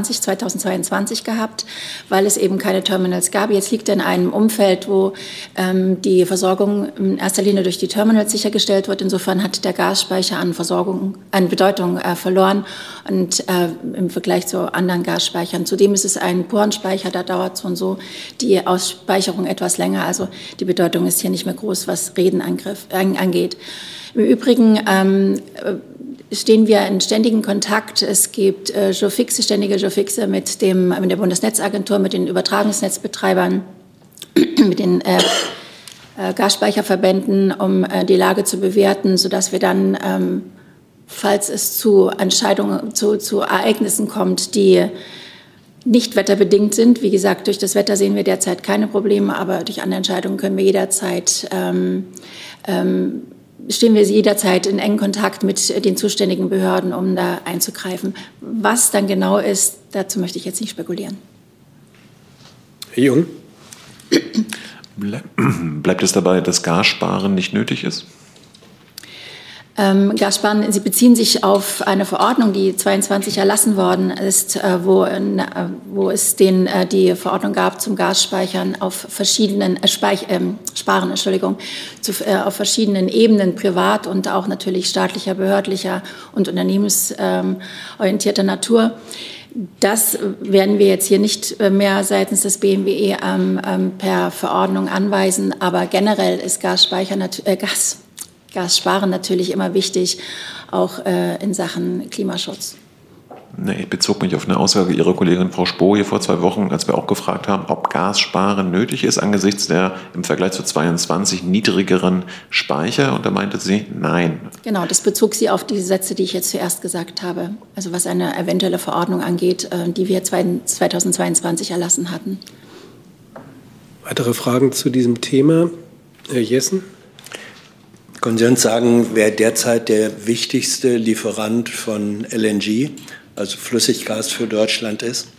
2022 gehabt, weil es eben keine Terminals gab. Jetzt liegt er in einem Umfeld, wo die Versorgung in erster Linie durch die Terminals sichergestellt wird. Insofern hat der Gasspeicher an Bedeutung verloren und im Vergleich zu anderen Gasspeichern. Zudem ist es ein Porenspeicher, da dauert so und so die Ausspeicherung etwas länger. Also die Bedeutung ist hier nicht mehr groß, was Reden angeht. Im Übrigen stehen wir in ständigem Kontakt. Es gibt ständige Geofixe mit der Bundesnetzagentur, mit den Übertragungsnetzbetreibern, mit den Gasspeicherverbänden, um die Lage zu bewerten, sodass wir dann, falls es zu Entscheidungen, zu Ereignissen kommt, die nicht wetterbedingt sind. Wie gesagt, durch das Wetter sehen wir derzeit keine Probleme, aber durch andere Entscheidungen können wir jederzeit stehen wir jederzeit in engen Kontakt mit den zuständigen Behörden, um da einzugreifen. Was dann genau ist, dazu möchte ich jetzt nicht spekulieren. Herr Jung. Bleibt es dabei, dass Gassparen nicht nötig ist? Gassparen, Sie beziehen sich auf eine Verordnung, die 22 erlassen worden ist, wo es die Verordnung gab zum Gasspeichern auf verschiedenen auf verschiedenen Ebenen, privat und auch natürlich staatlicher, behördlicher und unternehmensorientierter Natur. Das werden wir jetzt hier nicht mehr seitens des BMWE per Verordnung anweisen, aber generell ist Gassparen natürlich immer wichtig, auch in Sachen Klimaschutz. Ich bezog mich auf eine Aussage Ihrer Kollegin Frau Spohr hier vor 2 Wochen, als wir auch gefragt haben, ob Gassparen nötig ist angesichts der im Vergleich zu 22 niedrigeren Speicher. Und da meinte sie, nein. Genau, das bezog sie auf die Sätze, die ich jetzt zuerst gesagt habe. Also was eine eventuelle Verordnung angeht, die wir 2022 erlassen hatten. Weitere Fragen zu diesem Thema? Herr Jessen? Können Sie uns sagen, wer derzeit der wichtigste Lieferant von LNG, also Flüssiggas für Deutschland ist?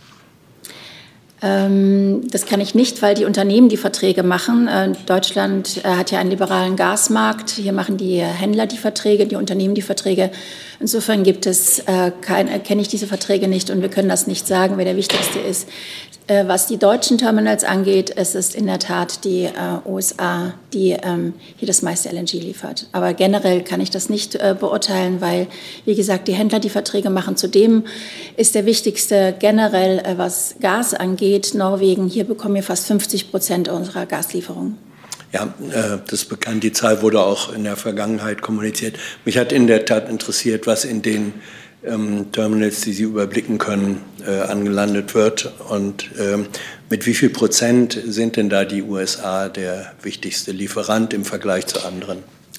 Das kann ich nicht, weil die Unternehmen die Verträge machen. Deutschland hat ja einen liberalen Gasmarkt. Hier machen die Händler die Verträge, die Unternehmen die Verträge. Insofern kenne ich diese Verträge nicht und wir können das nicht sagen, wer der wichtigste ist. Was die deutschen Terminals angeht, es ist in der Tat die USA, die hier das meiste LNG liefert. Aber generell kann ich das nicht beurteilen, weil, wie gesagt, die Händler die Verträge machen. Zudem ist der wichtigste generell, was Gas angeht, Norwegen. Hier bekommen wir fast 50% unserer Gaslieferungen. Ja, das ist bekannt. Die Zahl wurde auch in der Vergangenheit kommuniziert. Mich hat in der Tat interessiert, was in den Terminals, die Sie überblicken können, angelandet wird. Und mit wie viel Prozent sind denn da die USA der wichtigste Lieferant im Vergleich zu anderen?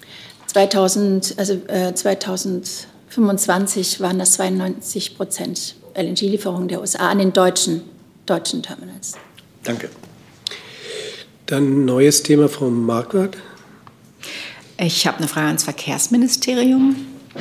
2025 waren das 92% LNG-Lieferungen der USA an den deutschen Terminals. Danke. Dann neues Thema, Frau Marquardt. Ich habe eine Frage ans Verkehrsministerium.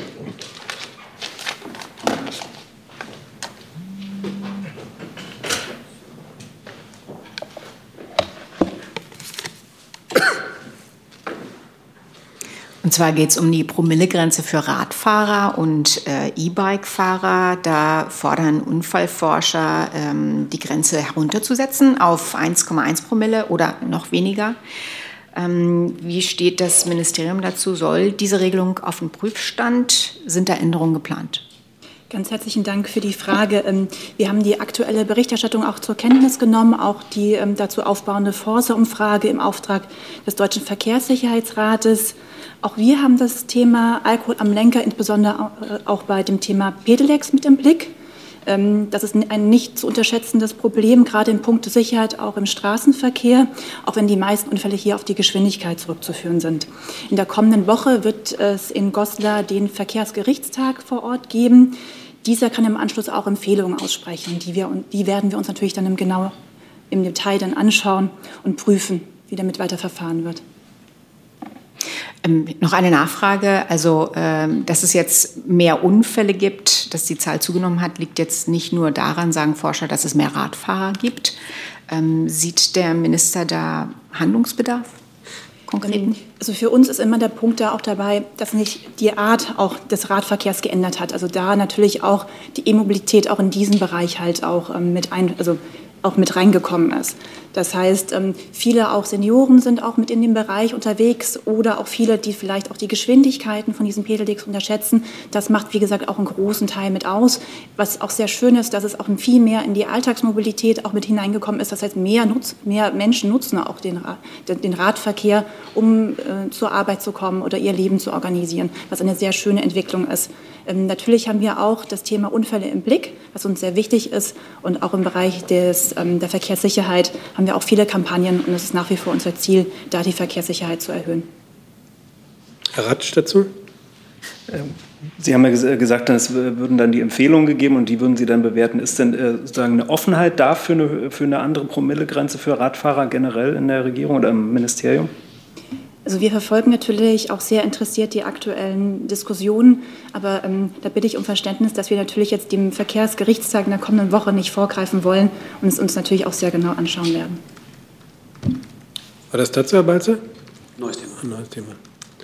Und zwar geht es um die Promillegrenze für Radfahrer und E-Bike-Fahrer. Da fordern Unfallforscher, die Grenze herunterzusetzen auf 1,1 Promille oder noch weniger. Wie steht das Ministerium dazu? Soll diese Regelung auf den Prüfstand? Sind da Änderungen geplant? Ganz herzlichen Dank für die Frage. Wir haben die aktuelle Berichterstattung auch zur Kenntnis genommen, auch die dazu aufbauende Forsa-Umfrage im Auftrag des Deutschen Verkehrssicherheitsrates. Auch wir haben das Thema Alkohol am Lenker, insbesondere auch bei dem Thema Pedelecs mit im Blick. Das ist ein nicht zu unterschätzendes Problem, gerade in puncto Sicherheit, auch im Straßenverkehr, auch wenn die meisten Unfälle hier auf die Geschwindigkeit zurückzuführen sind. In der kommenden Woche wird es in Goslar den Verkehrsgerichtstag vor Ort geben. Dieser kann im Anschluss auch Empfehlungen aussprechen. Die werden wir uns natürlich dann im Detail dann anschauen und prüfen, wie damit weiter verfahren wird. Noch eine Nachfrage. Also, dass es jetzt mehr Unfälle gibt, dass die Zahl zugenommen hat, liegt jetzt nicht nur daran, sagen Forscher, dass es mehr Radfahrer gibt. Sieht der Minister da Handlungsbedarf? Konkreten? Also für uns ist immer der Punkt da auch dabei, dass nicht die Art auch des Radverkehrs geändert hat. Also da natürlich auch die E-Mobilität auch in diesem Bereich halt auch mit reingekommen ist. Das heißt, viele auch Senioren sind auch mit in dem Bereich unterwegs oder auch viele, die vielleicht auch die Geschwindigkeiten von diesen Pedelecs unterschätzen. Das macht, wie gesagt, auch einen großen Teil mit aus. Was auch sehr schön ist, dass es auch viel mehr in die Alltagsmobilität auch mit hineingekommen ist. Das heißt, mehr Menschen nutzen auch den Radverkehr, um zur Arbeit zu kommen oder ihr Leben zu organisieren, was eine sehr schöne Entwicklung ist. Natürlich haben wir auch das Thema Unfälle im Blick, was uns sehr wichtig ist. Und auch im Bereich der Verkehrssicherheit haben wir auch viele Kampagnen. Und es ist nach wie vor unser Ziel, da die Verkehrssicherheit zu erhöhen. Herr Ratsch dazu? Sie haben ja gesagt, es würden dann die Empfehlungen gegeben und die würden Sie dann bewerten. Ist denn sozusagen eine Offenheit da für eine andere Promillegrenze für Radfahrer generell in der Regierung oder im Ministerium? Also wir verfolgen natürlich auch sehr interessiert die aktuellen Diskussionen, aber da bitte ich um Verständnis, dass wir natürlich jetzt dem Verkehrsgerichtstag in der kommenden Woche nicht vorgreifen wollen und es uns natürlich auch sehr genau anschauen werden. War das dazu, Herr Balze? Neues Thema. Neues Thema.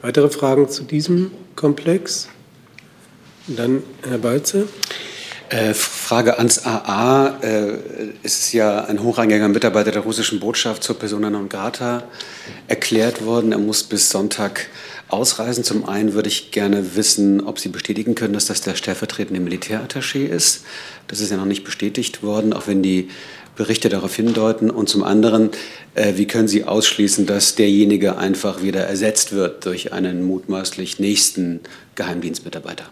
Weitere Fragen zu diesem Komplex? Dann Herr Balze. Frage ans AA. Es ist ja ein hochrangiger Mitarbeiter der russischen Botschaft zur Persona non grata erklärt worden. Er muss bis Sonntag ausreisen. Zum einen würde ich gerne wissen, ob Sie bestätigen können, dass das der stellvertretende Militärattaché ist. Das ist ja noch nicht bestätigt worden, auch wenn die Berichte darauf hindeuten. Und zum anderen, wie können Sie ausschließen, dass derjenige einfach wieder ersetzt wird durch einen mutmaßlich nächsten Geheimdienstmitarbeiter?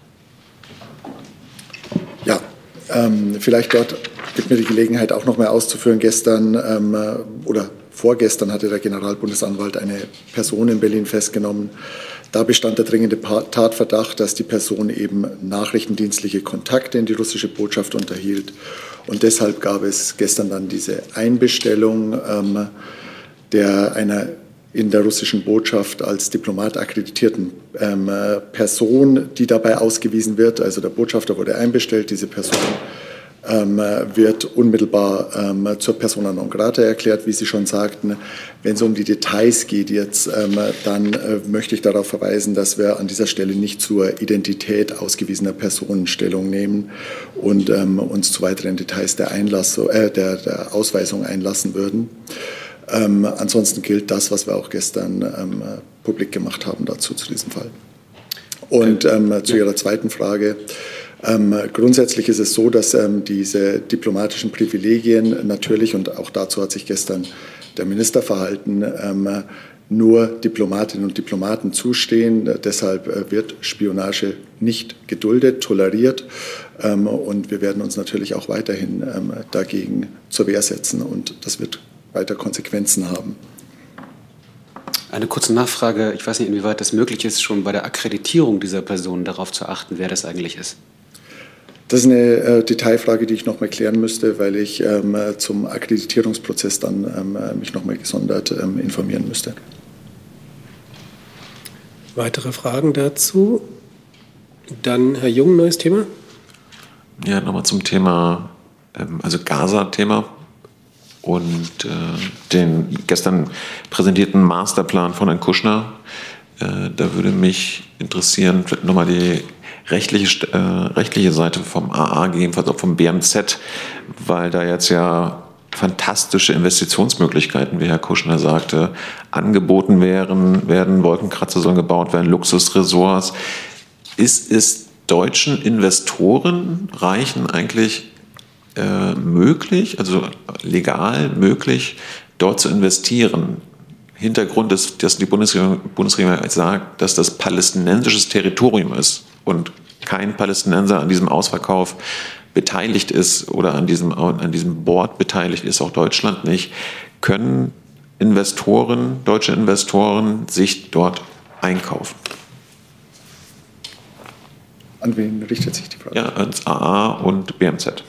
Ja, vielleicht dort gibt mir die Gelegenheit auch noch mal auszuführen. Gestern oder vorgestern hatte der Generalbundesanwalt eine Person in Berlin festgenommen. Da bestand der dringende Tatverdacht, dass die Person eben nachrichtendienstliche Kontakte in die russische Botschaft unterhielt. Und deshalb gab es gestern dann diese Einbestellung einer in der russischen Botschaft als Diplomat akkreditierten Person, die dabei ausgewiesen wird. Also der Botschafter wurde einbestellt, diese Person wird unmittelbar zur Persona non grata erklärt, wie Sie schon sagten. Wenn es um die Details geht jetzt, dann möchte ich darauf verweisen, dass wir an dieser Stelle nicht zur Identität ausgewiesener Personen Stellung nehmen und uns zu weiteren Details der Ausweisung einlassen würden. Ansonsten gilt das, was wir auch gestern publik gemacht haben dazu zu diesem Fall. Und zu Ihrer zweiten Frage. Grundsätzlich ist es so, dass diese diplomatischen Privilegien natürlich, und auch dazu hat sich gestern der Minister verhalten, nur Diplomatinnen und Diplomaten zustehen. Deshalb wird Spionage nicht geduldet, toleriert. Und wir werden uns natürlich auch weiterhin dagegen zur Wehr setzen. Und das wird weiter Konsequenzen haben. Eine kurze Nachfrage. Ich weiß nicht, inwieweit das möglich ist, schon bei der Akkreditierung dieser Person darauf zu achten, wer das eigentlich ist. Das ist eine Detailfrage, die ich noch mal klären müsste, weil ich zum Akkreditierungsprozess dann mich noch mal gesondert informieren müsste. Weitere Fragen dazu? Dann Herr Jung, neues Thema. Ja, nochmal zum Thema, also Gaza-Thema und den gestern präsentierten Masterplan von Herrn Kushner. Da würde mich interessieren, nochmal die rechtliche Seite vom AA, gegebenenfalls auch vom BMZ, weil da jetzt ja fantastische Investitionsmöglichkeiten, wie Herr Kushner sagte, angeboten werden. Wolkenkratzer sollen gebaut werden, Luxusresorts. Ist es deutschen Investoren reichen eigentlich möglich, also legal möglich, dort zu investieren? Hintergrund ist, dass die Bundesregierung sagt, dass das palästinensisches Territorium ist und kein Palästinenser an diesem Ausverkauf beteiligt ist oder an diesem Board beteiligt ist, auch Deutschland nicht. Können deutsche Investoren sich dort einkaufen? An wen richtet sich die Frage? Ja, ans AA und BMZ.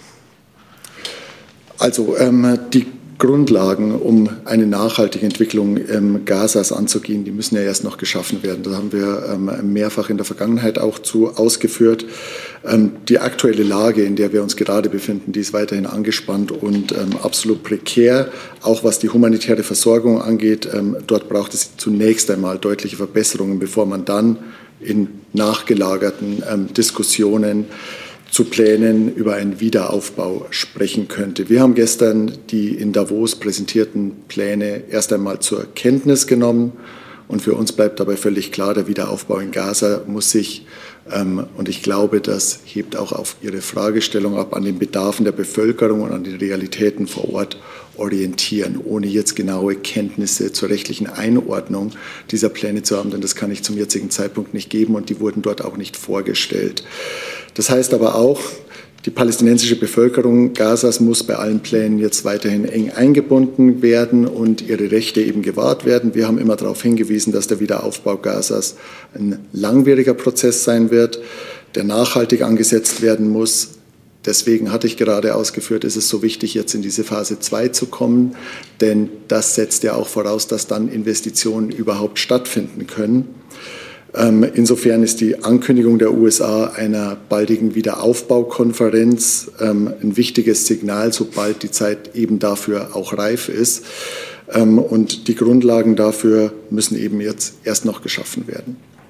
Also die Grundlagen, um eine nachhaltige Entwicklung Gazas anzugehen, die müssen ja erst noch geschaffen werden. Da haben wir mehrfach in der Vergangenheit auch zu ausgeführt. Die aktuelle Lage, in der wir uns gerade befinden, die ist weiterhin angespannt und absolut prekär, auch was die humanitäre Versorgung angeht. Dort braucht es zunächst einmal deutliche Verbesserungen, bevor man dann in nachgelagerten Diskussionen zu Plänen über einen Wiederaufbau sprechen könnte. Wir haben gestern die in Davos präsentierten Pläne erst einmal zur Kenntnis genommen und für uns bleibt dabei völlig klar, der Wiederaufbau in Gaza muss sich, und ich glaube, das hebt auch auf Ihre Fragestellung ab, an den Bedarfen der Bevölkerung und an den Realitäten vor Ort orientieren, ohne jetzt genaue Kenntnisse zur rechtlichen Einordnung dieser Pläne zu haben, denn das kann ich zum jetzigen Zeitpunkt nicht geben und die wurden dort auch nicht vorgestellt. Das heißt aber auch, die palästinensische Bevölkerung Gazas muss bei allen Plänen jetzt weiterhin eng eingebunden werden und ihre Rechte eben gewahrt werden. Wir haben immer darauf hingewiesen, dass der Wiederaufbau Gazas ein langwieriger Prozess sein wird, der nachhaltig angesetzt werden muss. Deswegen hatte ich gerade ausgeführt, ist es so wichtig, jetzt in diese Phase 2 zu kommen, denn das setzt ja auch voraus, dass dann Investitionen überhaupt stattfinden können. Insofern ist die Ankündigung der USA einer baldigen Wiederaufbaukonferenz ein wichtiges Signal, sobald die Zeit eben dafür auch reif ist. Und die Grundlagen dafür müssen eben jetzt erst noch geschaffen werden.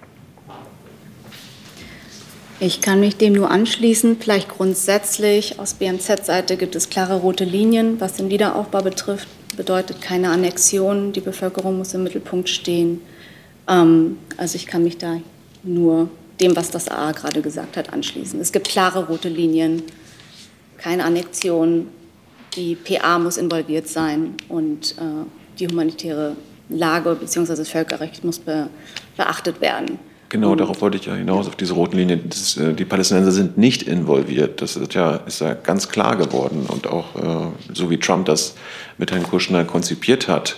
Ich kann mich dem nur anschließen. Vielleicht grundsätzlich aus BMZ-Seite gibt es klare rote Linien, was den Wiederaufbau betrifft. Bedeutet keine Annexion, die Bevölkerung muss im Mittelpunkt stehen. Also ich kann mich da nur dem, was das AA gerade gesagt hat, anschließen. Es gibt klare rote Linien, keine Annexion, die PA muss involviert sein und die humanitäre Lage bzw. das Völkerrecht muss beachtet werden. Genau, darauf wollte ich ja hinaus, auf diese roten Linien. Die Palästinenser sind nicht involviert. Das ist ja ganz klar geworden. Und auch so wie Trump das mit Herrn Kushner konzipiert hat,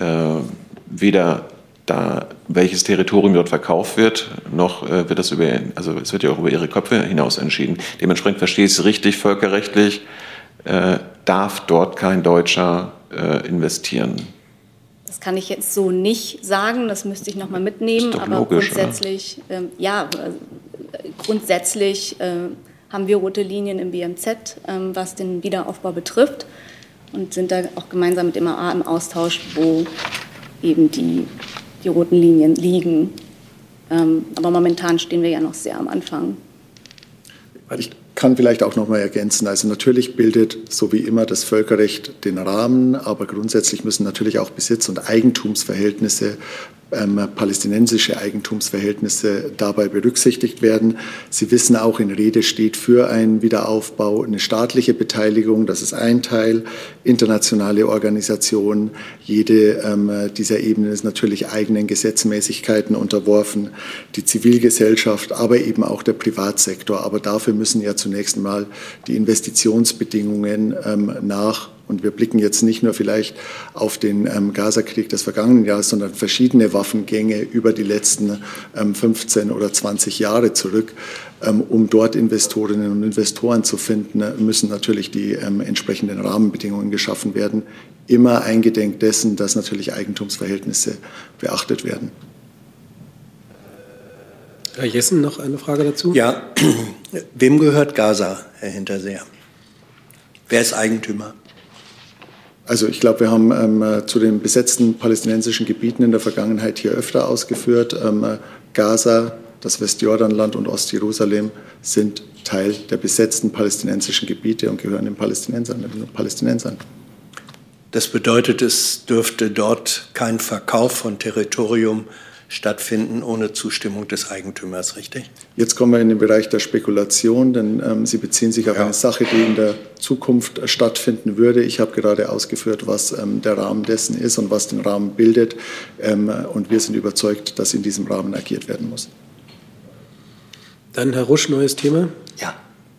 weder da welches Territorium dort verkauft wird, noch wird das es wird ja auch über ihre Köpfe hinaus entschieden. Dementsprechend verstehe ich es richtig, völkerrechtlich darf dort kein Deutscher investieren. Das kann ich jetzt so nicht sagen, das müsste ich noch mal mitnehmen. Aber logisch, grundsätzlich, grundsätzlich haben wir rote Linien im BMZ, was den Wiederaufbau betrifft und sind da auch gemeinsam mit dem AA im Austausch, wo eben die roten Linien liegen. Aber momentan stehen wir ja noch sehr am Anfang. Ich kann vielleicht auch noch mal ergänzen. Also natürlich bildet, so wie immer, das Völkerrecht den Rahmen, aber grundsätzlich müssen natürlich auch Besitz- und Eigentumsverhältnisse, palästinensische Eigentumsverhältnisse dabei berücksichtigt werden. Sie wissen auch, in Rede steht für einen Wiederaufbau eine staatliche Beteiligung, das ist ein Teil, internationale Organisationen. Jede dieser Ebenen ist natürlich eigenen Gesetzmäßigkeiten unterworfen, die Zivilgesellschaft, aber eben auch der Privatsektor. Aber dafür müssen ja zunächst einmal die Investitionsbedingungen und wir blicken jetzt nicht nur vielleicht auf den Gaza-Krieg des vergangenen Jahres, sondern verschiedene Waffengänge über die letzten 15 oder 20 Jahre zurück. Um dort Investorinnen und Investoren zu finden, müssen natürlich die entsprechenden Rahmenbedingungen geschaffen werden. Immer eingedenk dessen, dass natürlich Eigentumsverhältnisse beachtet werden. Herr Jessen, noch eine Frage dazu? Ja, wem gehört Gaza, Herr Hinterseher? Wer ist Eigentümer? Also ich glaube, wir haben zu den besetzten palästinensischen Gebieten in der Vergangenheit hier öfter ausgeführt. Gaza, das Westjordanland und Ostjerusalem sind Teil der besetzten palästinensischen Gebiete und gehören den Palästinensern. Das bedeutet, es dürfte dort kein Verkauf von Territorium stattfinden ohne Zustimmung des Eigentümers, richtig? Jetzt kommen wir in den Bereich der Spekulation, denn Sie beziehen sich auf eine Sache, die in der Zukunft stattfinden würde. Ich habe gerade ausgeführt, was der Rahmen dessen ist und was den Rahmen bildet. Und wir sind überzeugt, dass in diesem Rahmen agiert werden muss. Dann Herr Rusch, neues Thema. Ja.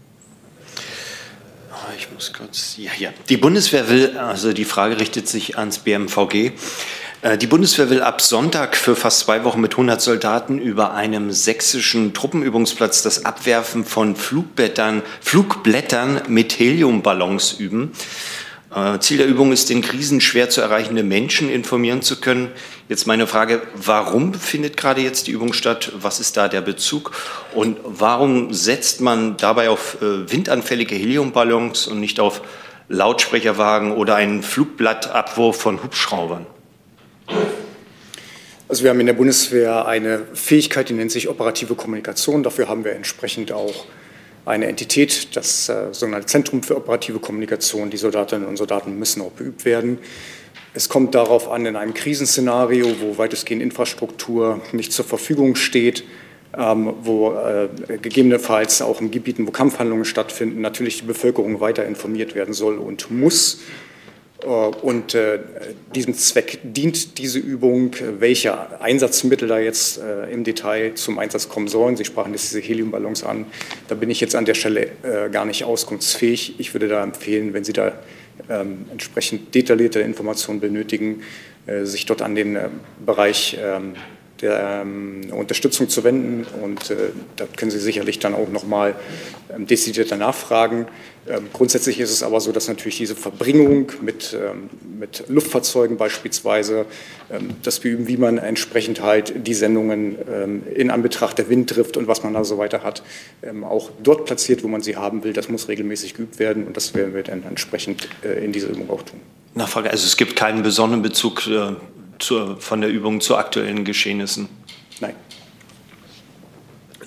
Ich muss kurz. Ja. Die Bundeswehr will, also die Frage richtet sich ans BMVG. Die Bundeswehr will ab Sonntag für fast 2 Wochen mit 100 Soldaten über einem sächsischen Truppenübungsplatz das Abwerfen von Flugblättern mit Heliumballons üben. Ziel der Übung ist, in Krisen schwer zu erreichende Menschen informieren zu können. Jetzt meine Frage, warum findet gerade jetzt die Übung statt? Was ist da der Bezug? Und warum setzt man dabei auf windanfällige Heliumballons und nicht auf Lautsprecherwagen oder einen Flugblattabwurf von Hubschraubern? Also wir haben in der Bundeswehr eine Fähigkeit, die nennt sich operative Kommunikation. Dafür haben wir entsprechend auch eine Entität, das sogenannte Zentrum für operative Kommunikation. Die Soldatinnen und Soldaten müssen auch beübt werden. Es kommt darauf an, in einem Krisenszenario, wo weitestgehend Infrastruktur nicht zur Verfügung steht, wo gegebenenfalls auch in Gebieten, wo Kampfhandlungen stattfinden, natürlich die Bevölkerung weiter informiert werden soll und muss. Und diesem Zweck dient diese Übung. Welche Einsatzmittel da jetzt im Detail zum Einsatz kommen sollen, Sie sprachen jetzt diese Heliumballons an, da bin ich jetzt an der Stelle gar nicht auskunftsfähig. Ich würde da empfehlen, wenn Sie da entsprechend detaillierte Informationen benötigen, sich dort an den Bereich der Unterstützung zu wenden. Und da können Sie sicherlich dann auch noch mal dezidierter nachfragen. Grundsätzlich ist es aber so, dass natürlich diese Verbringung mit Luftfahrzeugen beispielsweise, das Beüben, wie man entsprechend halt die Sendungen in Anbetracht der Winddrift und was man da so weiter hat, auch dort platziert, wo man sie haben will, das muss regelmäßig geübt werden und das werden wir dann entsprechend in dieser Übung auch tun. Nachfrage, also es gibt keinen besonderen Bezug von der Übung zu aktuellen Geschehnissen? Nein.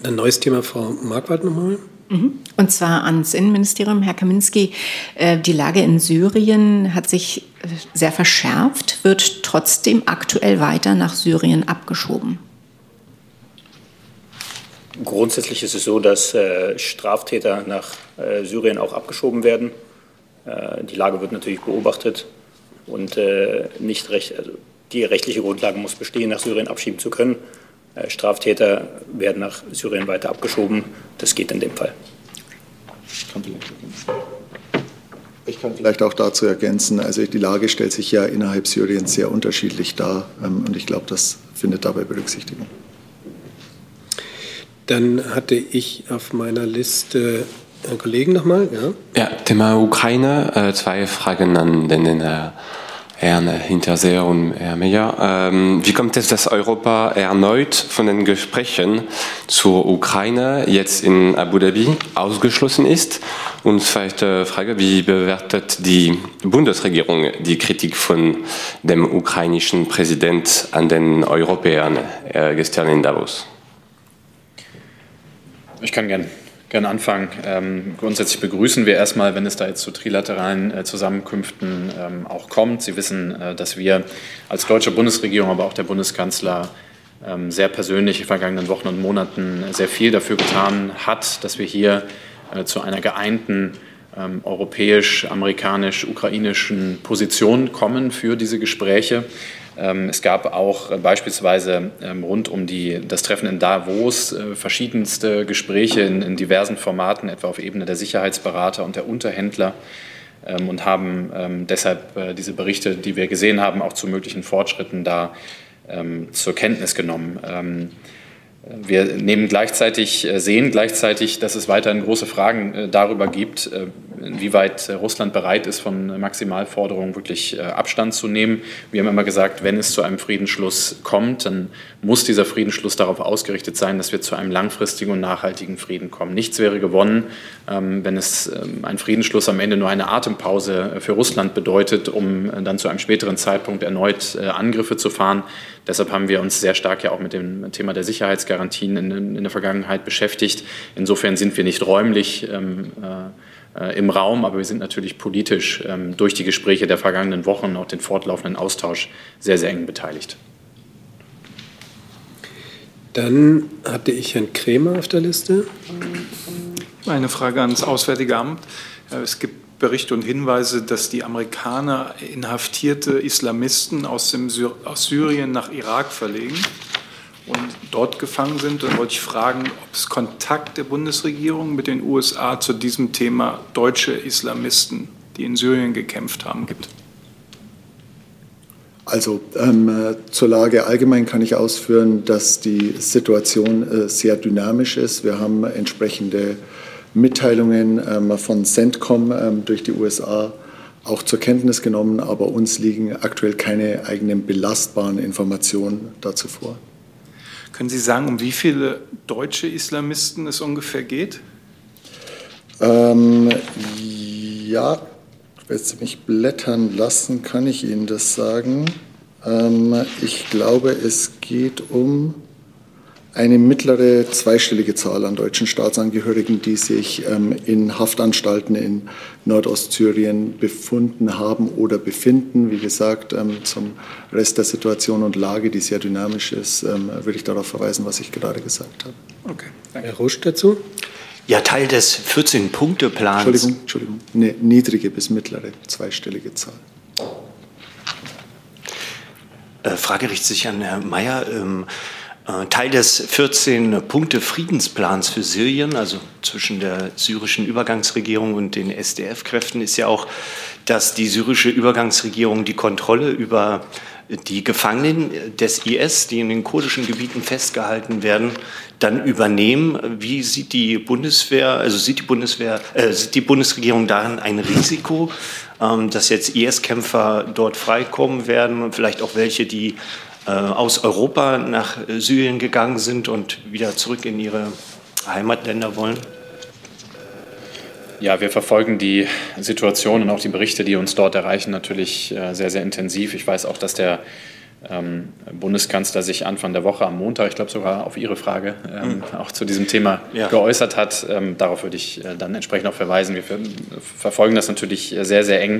Ein neues Thema, Frau Marquardt nochmal. Und zwar ans Innenministerium. Herr Kaminski, die Lage in Syrien hat sich sehr verschärft, wird trotzdem aktuell weiter nach Syrien abgeschoben. Grundsätzlich ist es so, dass Straftäter nach Syrien auch abgeschoben werden. Die Lage wird natürlich beobachtet und die rechtliche Grundlage muss bestehen, nach Syrien abschieben zu können. Straftäter werden nach Syrien weiter abgeschoben. Das geht in dem Fall. Ich kann vielleicht auch dazu ergänzen, also die Lage stellt sich ja innerhalb Syriens sehr unterschiedlich dar und ich glaube, das findet dabei Berücksichtigung. Dann hatte ich auf meiner Liste einen Kollegen nochmal. Ja, Thema Ukraine. 2 Fragen an den Herrn Hinterseher und Herrn Meyer. Wie kommt es, dass Europa erneut von den Gesprächen zur Ukraine jetzt in Abu Dhabi ausgeschlossen ist? Und zweite Frage, wie bewertet die Bundesregierung die Kritik von dem ukrainischen Präsident an den Europäern gestern in Davos? Ich kann gerne anfangen. Grundsätzlich begrüßen wir erstmal, wenn es da jetzt zu trilateralen Zusammenkünften auch kommt. Sie wissen, dass wir als deutsche Bundesregierung, aber auch der Bundeskanzler sehr persönlich in den vergangenen Wochen und Monaten sehr viel dafür getan hat, dass wir hier zu einer geeinten europäisch-amerikanisch-ukrainischen Position kommen für diese Gespräche. Es gab auch beispielsweise rund um das Treffen in Davos verschiedenste Gespräche in diversen Formaten, etwa auf Ebene der Sicherheitsberater und der Unterhändler, und haben deshalb diese Berichte, die wir gesehen haben, auch zu möglichen Fortschritten da zur Kenntnis genommen. Wir sehen gleichzeitig, dass es weiterhin große Fragen darüber gibt, inwieweit Russland bereit ist, von Maximalforderungen wirklich Abstand zu nehmen. Wir haben immer gesagt, wenn es zu einem Friedensschluss kommt, dann muss dieser Friedensschluss darauf ausgerichtet sein, dass wir zu einem langfristigen und nachhaltigen Frieden kommen. Nichts wäre gewonnen, wenn es ein Friedensschluss am Ende nur eine Atempause für Russland bedeutet, um dann zu einem späteren Zeitpunkt erneut Angriffe zu fahren. Deshalb haben wir uns sehr stark ja auch mit dem Thema der Sicherheitsgarantien in der Vergangenheit beschäftigt. Insofern sind wir nicht räumlich im Raum, aber wir sind natürlich politisch durch die Gespräche der vergangenen Wochen und auch den fortlaufenden Austausch sehr, sehr eng beteiligt. Dann hatte ich Herrn Krämer auf der Liste. Eine Frage ans Auswärtige Amt. Es gibt Berichte und Hinweise, dass die Amerikaner inhaftierte Islamisten aus Syrien nach Irak verlegen und dort gefangen sind. Da wollte ich fragen, ob es Kontakt der Bundesregierung mit den USA zu diesem Thema deutsche Islamisten, die in Syrien gekämpft haben, gibt. Also zur Lage allgemein kann ich ausführen, dass die Situation sehr dynamisch ist. Wir haben entsprechende Mitteilungen von CENTCOM durch die USA auch zur Kenntnis genommen, aber uns liegen aktuell keine eigenen belastbaren Informationen dazu vor. Können Sie sagen, um wie viele deutsche Islamisten es ungefähr geht? Ja, wenn Sie mich blättern lassen, kann ich Ihnen das sagen. Ich glaube, es geht um eine mittlere zweistellige Zahl an deutschen Staatsangehörigen, die sich in Haftanstalten in Nordostsyrien befunden haben oder befinden. Wie gesagt, zum Rest der Situation und Lage, die sehr dynamisch ist, würde ich darauf verweisen, was ich gerade gesagt habe. Okay, danke. Herr Rusch dazu? Ja, Teil des 14-Punkte-Plans. Entschuldigung, eine niedrige bis mittlere zweistellige Zahl. Frage richtet sich an Herrn Meyer. Teil des 14-Punkte-Friedensplans für Syrien, also zwischen der syrischen Übergangsregierung und den SDF-Kräften, ist ja auch, dass die syrische Übergangsregierung die Kontrolle über die Gefangenen des IS, die in den kurdischen Gebieten festgehalten werden, dann übernehmen. Wie sieht die Bundeswehr, sieht die Bundesregierung darin ein Risiko, dass jetzt IS-Kämpfer dort freikommen werden und vielleicht auch welche, die aus Europa nach Syrien gegangen sind und wieder zurück in ihre Heimatländer wollen? Ja, wir verfolgen die Situation und auch die Berichte, die uns dort erreichen, natürlich sehr, sehr intensiv. Ich weiß auch, dass der Bundeskanzler sich Anfang der Woche am Montag, ich glaube sogar auf Ihre Frage, auch zu diesem Thema geäußert hat. Darauf würde ich dann entsprechend auch verweisen. Wir verfolgen das natürlich sehr, sehr eng.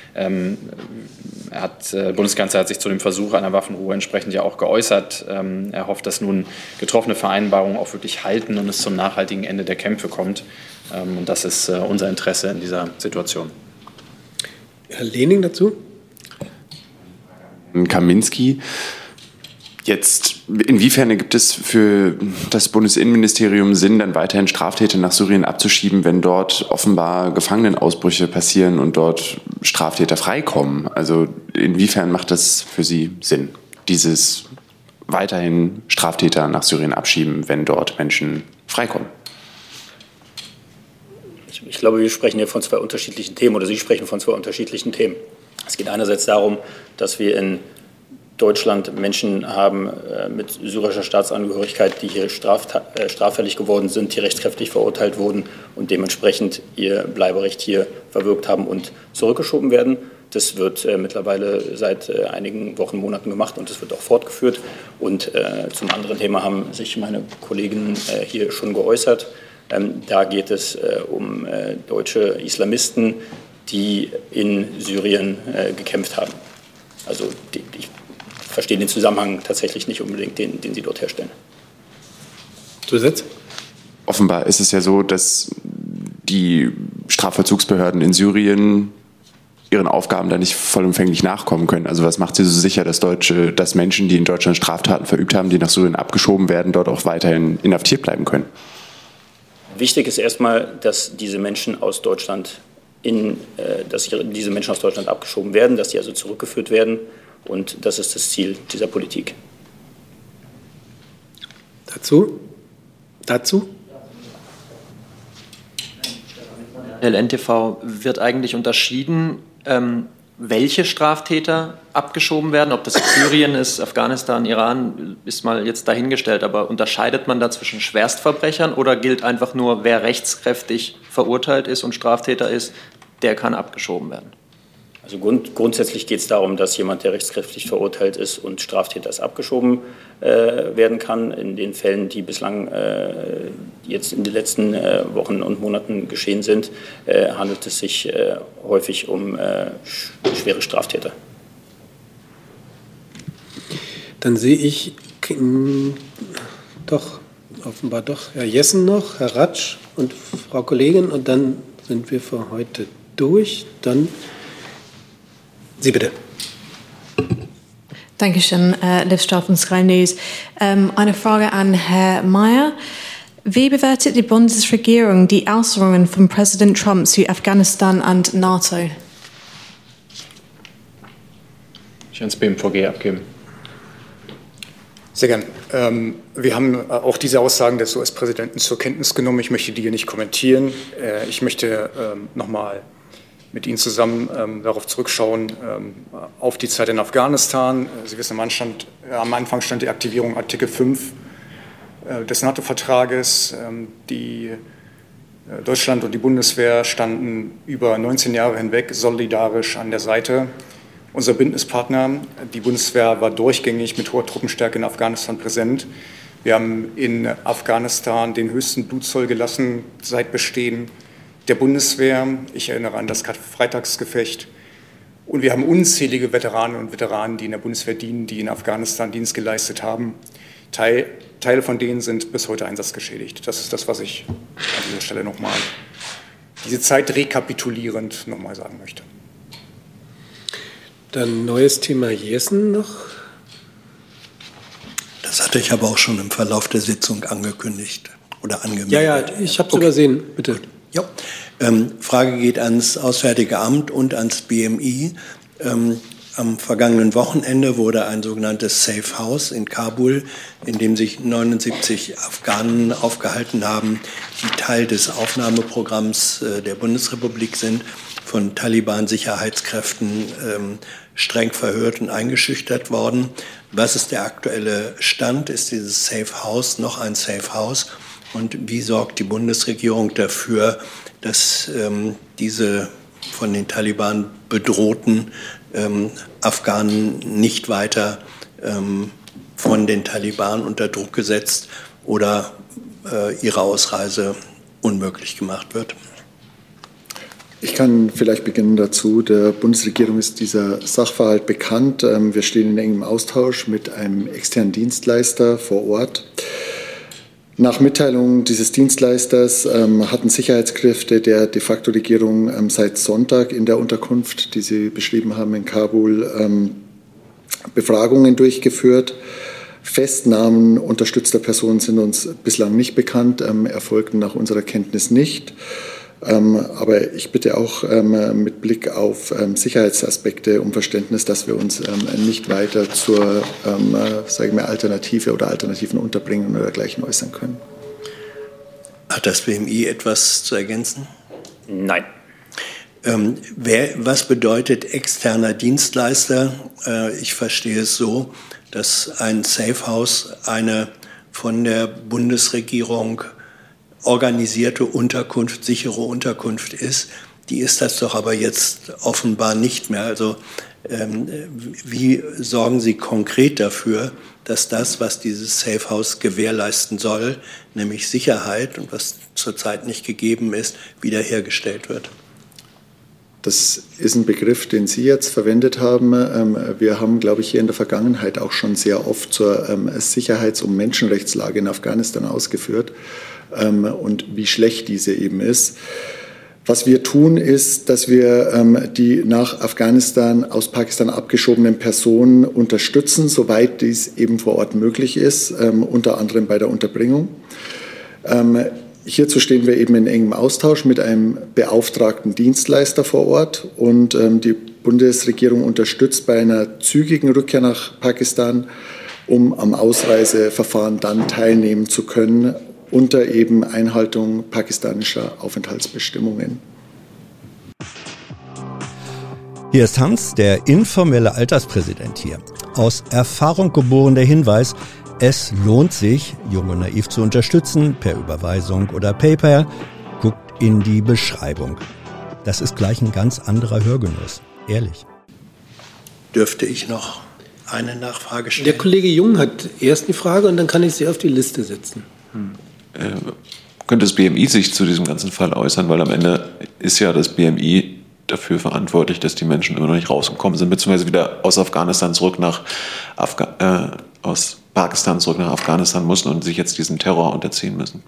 Der Bundeskanzler hat sich zu dem Versuch einer Waffenruhe entsprechend ja auch geäußert. Er hofft, dass nun getroffene Vereinbarungen auch wirklich halten und es zum nachhaltigen Ende der Kämpfe kommt. Und das ist unser Interesse in dieser Situation. Herr Lehning dazu? Kaminski. Jetzt, inwiefern gibt es für das Bundesinnenministerium Sinn, dann weiterhin Straftäter nach Syrien abzuschieben, wenn dort offenbar Gefangenenausbrüche passieren und dort Straftäter freikommen? Also inwiefern macht das für Sie Sinn, dieses weiterhin Straftäter nach Syrien abschieben, wenn dort Menschen freikommen? Ich glaube, wir sprechen hier von zwei unterschiedlichen Themen oder Sie sprechen von zwei unterschiedlichen Themen. Es geht einerseits darum, dass wir in Deutschland Menschen haben mit syrischer Staatsangehörigkeit, die hier straffällig geworden sind, die rechtskräftig verurteilt wurden und dementsprechend ihr Bleiberecht hier verwirkt haben und zurückgeschoben werden. Das wird mittlerweile seit einigen Wochen, Monaten gemacht und das wird auch fortgeführt. Und zum anderen Thema haben sich meine Kollegen hier schon geäußert. Da geht es um deutsche Islamisten, die in Syrien gekämpft haben. Also ich verstehe den Zusammenhang tatsächlich nicht unbedingt, den Sie dort herstellen. Zusatz? Offenbar ist es ja so, dass die Strafvollzugsbehörden in Syrien ihren Aufgaben da nicht vollumfänglich nachkommen können. Also was macht Sie so sicher, dass Menschen, die in Deutschland Straftaten verübt haben, die nach Syrien abgeschoben werden, dort auch weiterhin inhaftiert bleiben können? Wichtig ist erstmal, dass diese Menschen aus Deutschland abgeschoben werden, dass sie also zurückgeführt werden. Und das ist das Ziel dieser Politik. Dazu? LNTV wird eigentlich unterschieden, welche Straftäter abgeschoben werden. Ob das Syrien ist, Afghanistan, Iran, ist mal jetzt dahingestellt. Aber unterscheidet man da zwischen Schwerstverbrechern oder gilt einfach nur, wer rechtskräftig verurteilt ist und Straftäter ist, der kann abgeschoben werden? Also grundsätzlich geht es darum, dass jemand, der rechtskräftig verurteilt ist und Straftäter ist, abgeschoben werden kann. In den Fällen, die bislang jetzt in den letzten Wochen und Monaten geschehen sind, handelt es sich häufig um schwere Straftäter. Dann sehe ich offenbar Herr Jessen noch, Herr Ratsch und Frau Kollegin. Und dann sind wir für heute durch. Dann Sie bitte. Dankeschön, Liv Straub von Sky News. Eine Frage an Herrn Mayer. Wie bewertet die Bundesregierung die Äußerungen von Präsident Trump zu Afghanistan und NATO? Ich ans BMVG abgeben. Sehr gern. Wir haben auch diese Aussagen des US-Präsidenten zur Kenntnis genommen. Ich möchte die hier nicht kommentieren. Ich möchte nochmal mit Ihnen zusammen darauf zurückschauen, auf die Zeit in Afghanistan. Sie wissen, am Anfang stand die Aktivierung Artikel 5 des NATO-Vertrages. Deutschland und die Bundeswehr standen über 19 Jahre hinweg solidarisch an der Seite unserer Bündnispartner. Die Bundeswehr war durchgängig mit hoher Truppenstärke in Afghanistan präsent. Wir haben in Afghanistan den höchsten Blutzoll gelassen seit Bestehen der Bundeswehr. Ich erinnere an das Karfreitagsgefecht. Und wir haben unzählige Veteranen und Veteranen, die in der Bundeswehr dienen, die in Afghanistan Dienst geleistet haben. Teile von denen sind bis heute einsatzgeschädigt. Das ist das, was ich an dieser Stelle nochmal, diese Zeit rekapitulierend nochmal sagen möchte. Dann neues Thema Jessen noch. Das hatte ich aber auch schon im Verlauf der Sitzung angekündigt oder angemeldet. Ja, ich habe es übersehen. Bitte. Ja. Frage geht ans Auswärtige Amt und ans BMI. Am vergangenen Wochenende wurde ein sogenanntes Safe House in Kabul, in dem sich 79 Afghanen aufgehalten haben, die Teil des Aufnahmeprogramms der Bundesrepublik sind, von Taliban-Sicherheitskräften streng verhört und eingeschüchtert worden. Was ist der aktuelle Stand? Ist dieses Safe House noch ein Safe House? Und wie sorgt die Bundesregierung dafür, dass diese von den Taliban bedrohten Afghanen nicht weiter von den Taliban unter Druck gesetzt oder ihre Ausreise unmöglich gemacht wird? Ich kann vielleicht beginnen dazu. Der Bundesregierung ist dieser Sachverhalt bekannt. Wir stehen in engem Austausch mit einem externen Dienstleister vor Ort. Nach Mitteilung dieses Dienstleisters hatten Sicherheitskräfte der de facto Regierung seit Sonntag in der Unterkunft, die Sie beschrieben haben in Kabul, Befragungen durchgeführt. Festnahmen unterstützter Personen sind uns bislang nicht bekannt, erfolgten nach unserer Kenntnis nicht. Aber ich bitte auch mit Blick auf Sicherheitsaspekte um Verständnis, dass wir uns nicht weiter zur Alternative oder alternativen Unterbringungen oder dergleichen äußern können. Hat das BMI etwas zu ergänzen? Nein. Was bedeutet externer Dienstleister? Ich verstehe es so, dass ein Safe House eine von der Bundesregierung organisierte Unterkunft, sichere Unterkunft ist. Die ist das doch aber jetzt offenbar nicht mehr. Also wie sorgen Sie konkret dafür, dass das, was dieses Safe House gewährleisten soll, nämlich Sicherheit und was zurzeit nicht gegeben ist, wiederhergestellt wird? Das ist ein Begriff, den Sie jetzt verwendet haben. Wir haben, glaube ich, hier in der Vergangenheit auch schon sehr oft zur Sicherheits- und Menschenrechtslage in Afghanistan ausgeführt und wie schlecht diese eben ist. Was wir tun, ist, dass wir die nach Afghanistan aus Pakistan abgeschobenen Personen unterstützen, soweit dies eben vor Ort möglich ist, unter anderem bei der Unterbringung. Hierzu stehen wir eben in engem Austausch mit einem beauftragten Dienstleister vor Ort und die Bundesregierung unterstützt bei einer zügigen Rückkehr nach Pakistan, um am Ausreiseverfahren dann teilnehmen zu können, unter eben Einhaltung pakistanischer Aufenthaltsbestimmungen. Hier ist Hans, der informelle Alterspräsident hier. Aus Erfahrung geboren der Hinweis, es lohnt sich, Jung und Naiv zu unterstützen, per Überweisung oder PayPal. Guckt in die Beschreibung. Das ist gleich ein ganz anderer Hörgenuss, ehrlich. Dürfte ich noch eine Nachfrage stellen? Der Kollege Jung hat erst die Frage und dann kann ich sie auf die Liste setzen. Könnte das BMI sich zu diesem ganzen Fall äußern, weil am Ende ist ja das BMI dafür verantwortlich, dass die Menschen immer noch nicht rausgekommen sind, beziehungsweise wieder aus Afghanistan zurück nach aus Pakistan zurück nach Afghanistan mussten und sich jetzt diesem Terror unterziehen müssen.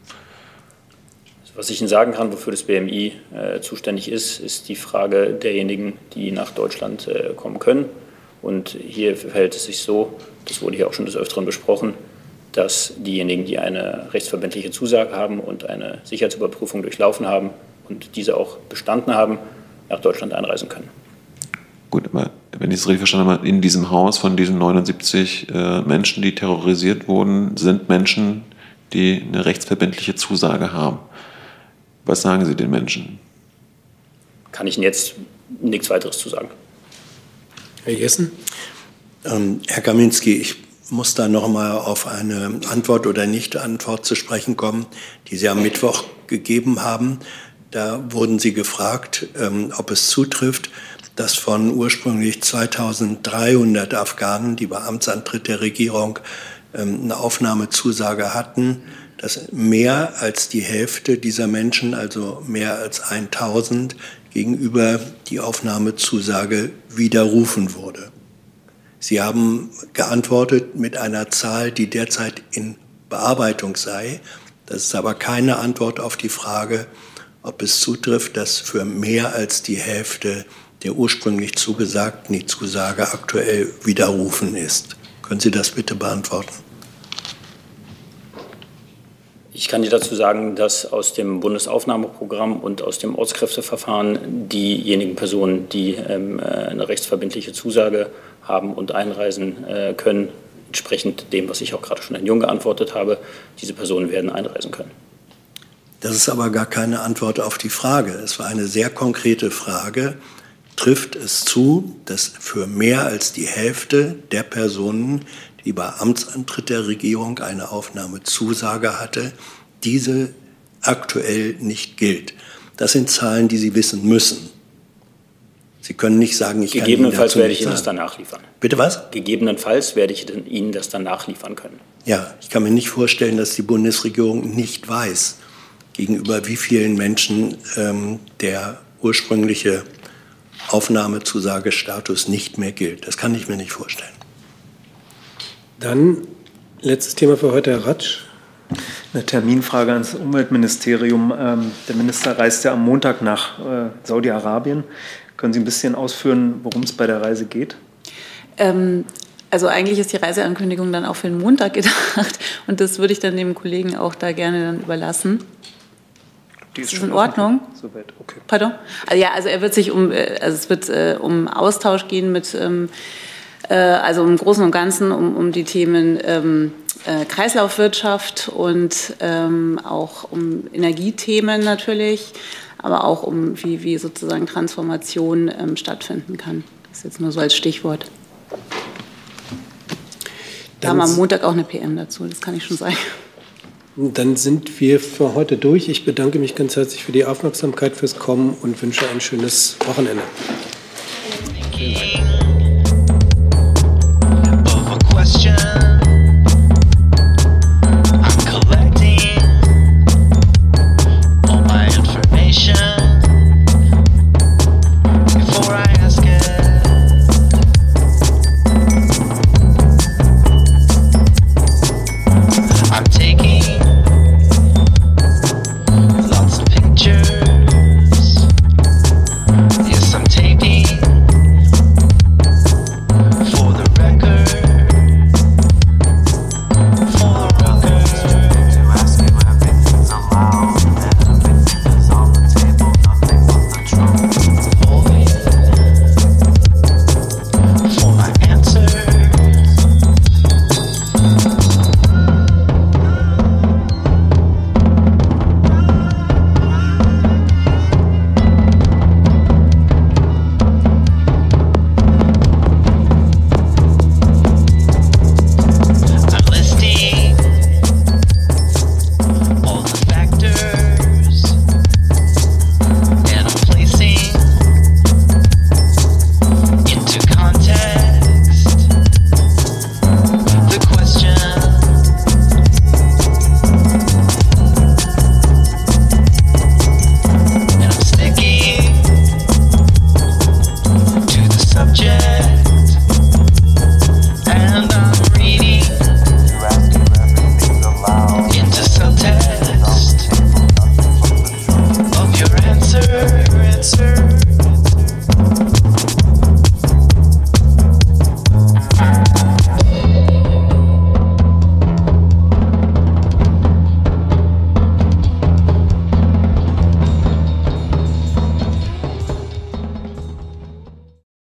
Was ich Ihnen sagen kann, wofür das BMI zuständig ist, ist die Frage derjenigen, die nach Deutschland kommen können. Und hier verhält es sich so, das wurde hier auch schon des Öfteren besprochen, dass diejenigen, die eine rechtsverbindliche Zusage haben und eine Sicherheitsüberprüfung durchlaufen haben und diese auch bestanden haben, nach Deutschland einreisen können. Gut, aber wenn ich es richtig verstanden habe, in diesem Haus von diesen 79 Menschen, die terrorisiert wurden, sind Menschen, die eine rechtsverbindliche Zusage haben. Was sagen Sie den Menschen? Kann ich Ihnen jetzt nichts weiteres zu sagen. Herr Jessen? Herr Kaminski, ich muss da noch mal auf eine Antwort oder Nicht-Antwort zu sprechen kommen, die Sie am Mittwoch gegeben haben. Da wurden Sie gefragt, ob es zutrifft, dass von ursprünglich 2.300 Afghanen, die bei Amtsantritt der Regierung eine Aufnahmezusage hatten, dass mehr als die Hälfte dieser Menschen, also mehr als 1.000, gegenüber die Aufnahmezusage widerrufen wurde. Sie haben geantwortet mit einer Zahl, die derzeit in Bearbeitung sei. Das ist aber keine Antwort auf die Frage, ob es zutrifft, dass für mehr als die Hälfte der ursprünglich zugesagten die Zusage aktuell widerrufen ist. Können Sie das bitte beantworten? Ich kann dir dazu sagen, dass aus dem Bundesaufnahmeprogramm und aus dem Ortskräfteverfahren diejenigen Personen, die eine rechtsverbindliche Zusage haben und einreisen können, entsprechend dem, was ich auch gerade schon Herrn Jung geantwortet habe, diese Personen werden einreisen können. Das ist aber gar keine Antwort auf die Frage. Es war eine sehr konkrete Frage. Trifft es zu, dass für mehr als die Hälfte der Personen, die bei Amtsantritt der Regierung eine Aufnahmezusage hatte, diese aktuell nicht gilt? Das sind Zahlen, die Sie wissen müssen. Sie können nicht sagen, ich kann Ihnen Gegebenenfalls dazu werde ich nichts Ihnen das sagen. dann nachliefern. Bitte was? Gegebenenfalls werde ich Ihnen das dann nachliefern können. Ja, ich kann mir nicht vorstellen, dass die Bundesregierung nicht weiß, gegenüber wie vielen Menschen der ursprüngliche Aufnahmezusagestatus nicht mehr gilt. Das kann ich mir nicht vorstellen. Dann letztes Thema für heute, Herr Ratsch. Eine Terminfrage ans Umweltministerium. Der Minister reist ja am Montag nach Saudi-Arabien. Können Sie ein bisschen ausführen, worum es bei der Reise geht? Also eigentlich ist die Reiseankündigung dann auch für den Montag gedacht. Und das würde ich dann dem Kollegen auch da gerne dann überlassen. Ist das in Ordnung? Soweit, okay. Pardon? Also er wird sich es wird um Austausch gehen mit, also im Großen und Ganzen um die Themen Kreislaufwirtschaft und auch um Energiethemen natürlich, aber auch um wie sozusagen Transformation stattfinden kann. Das ist jetzt nur so als Stichwort. Da haben wir am Montag auch eine PM dazu, das kann ich schon sagen. Dann sind wir für heute durch. Ich bedanke mich ganz herzlich für die Aufmerksamkeit, fürs Kommen und wünsche ein schönes Wochenende.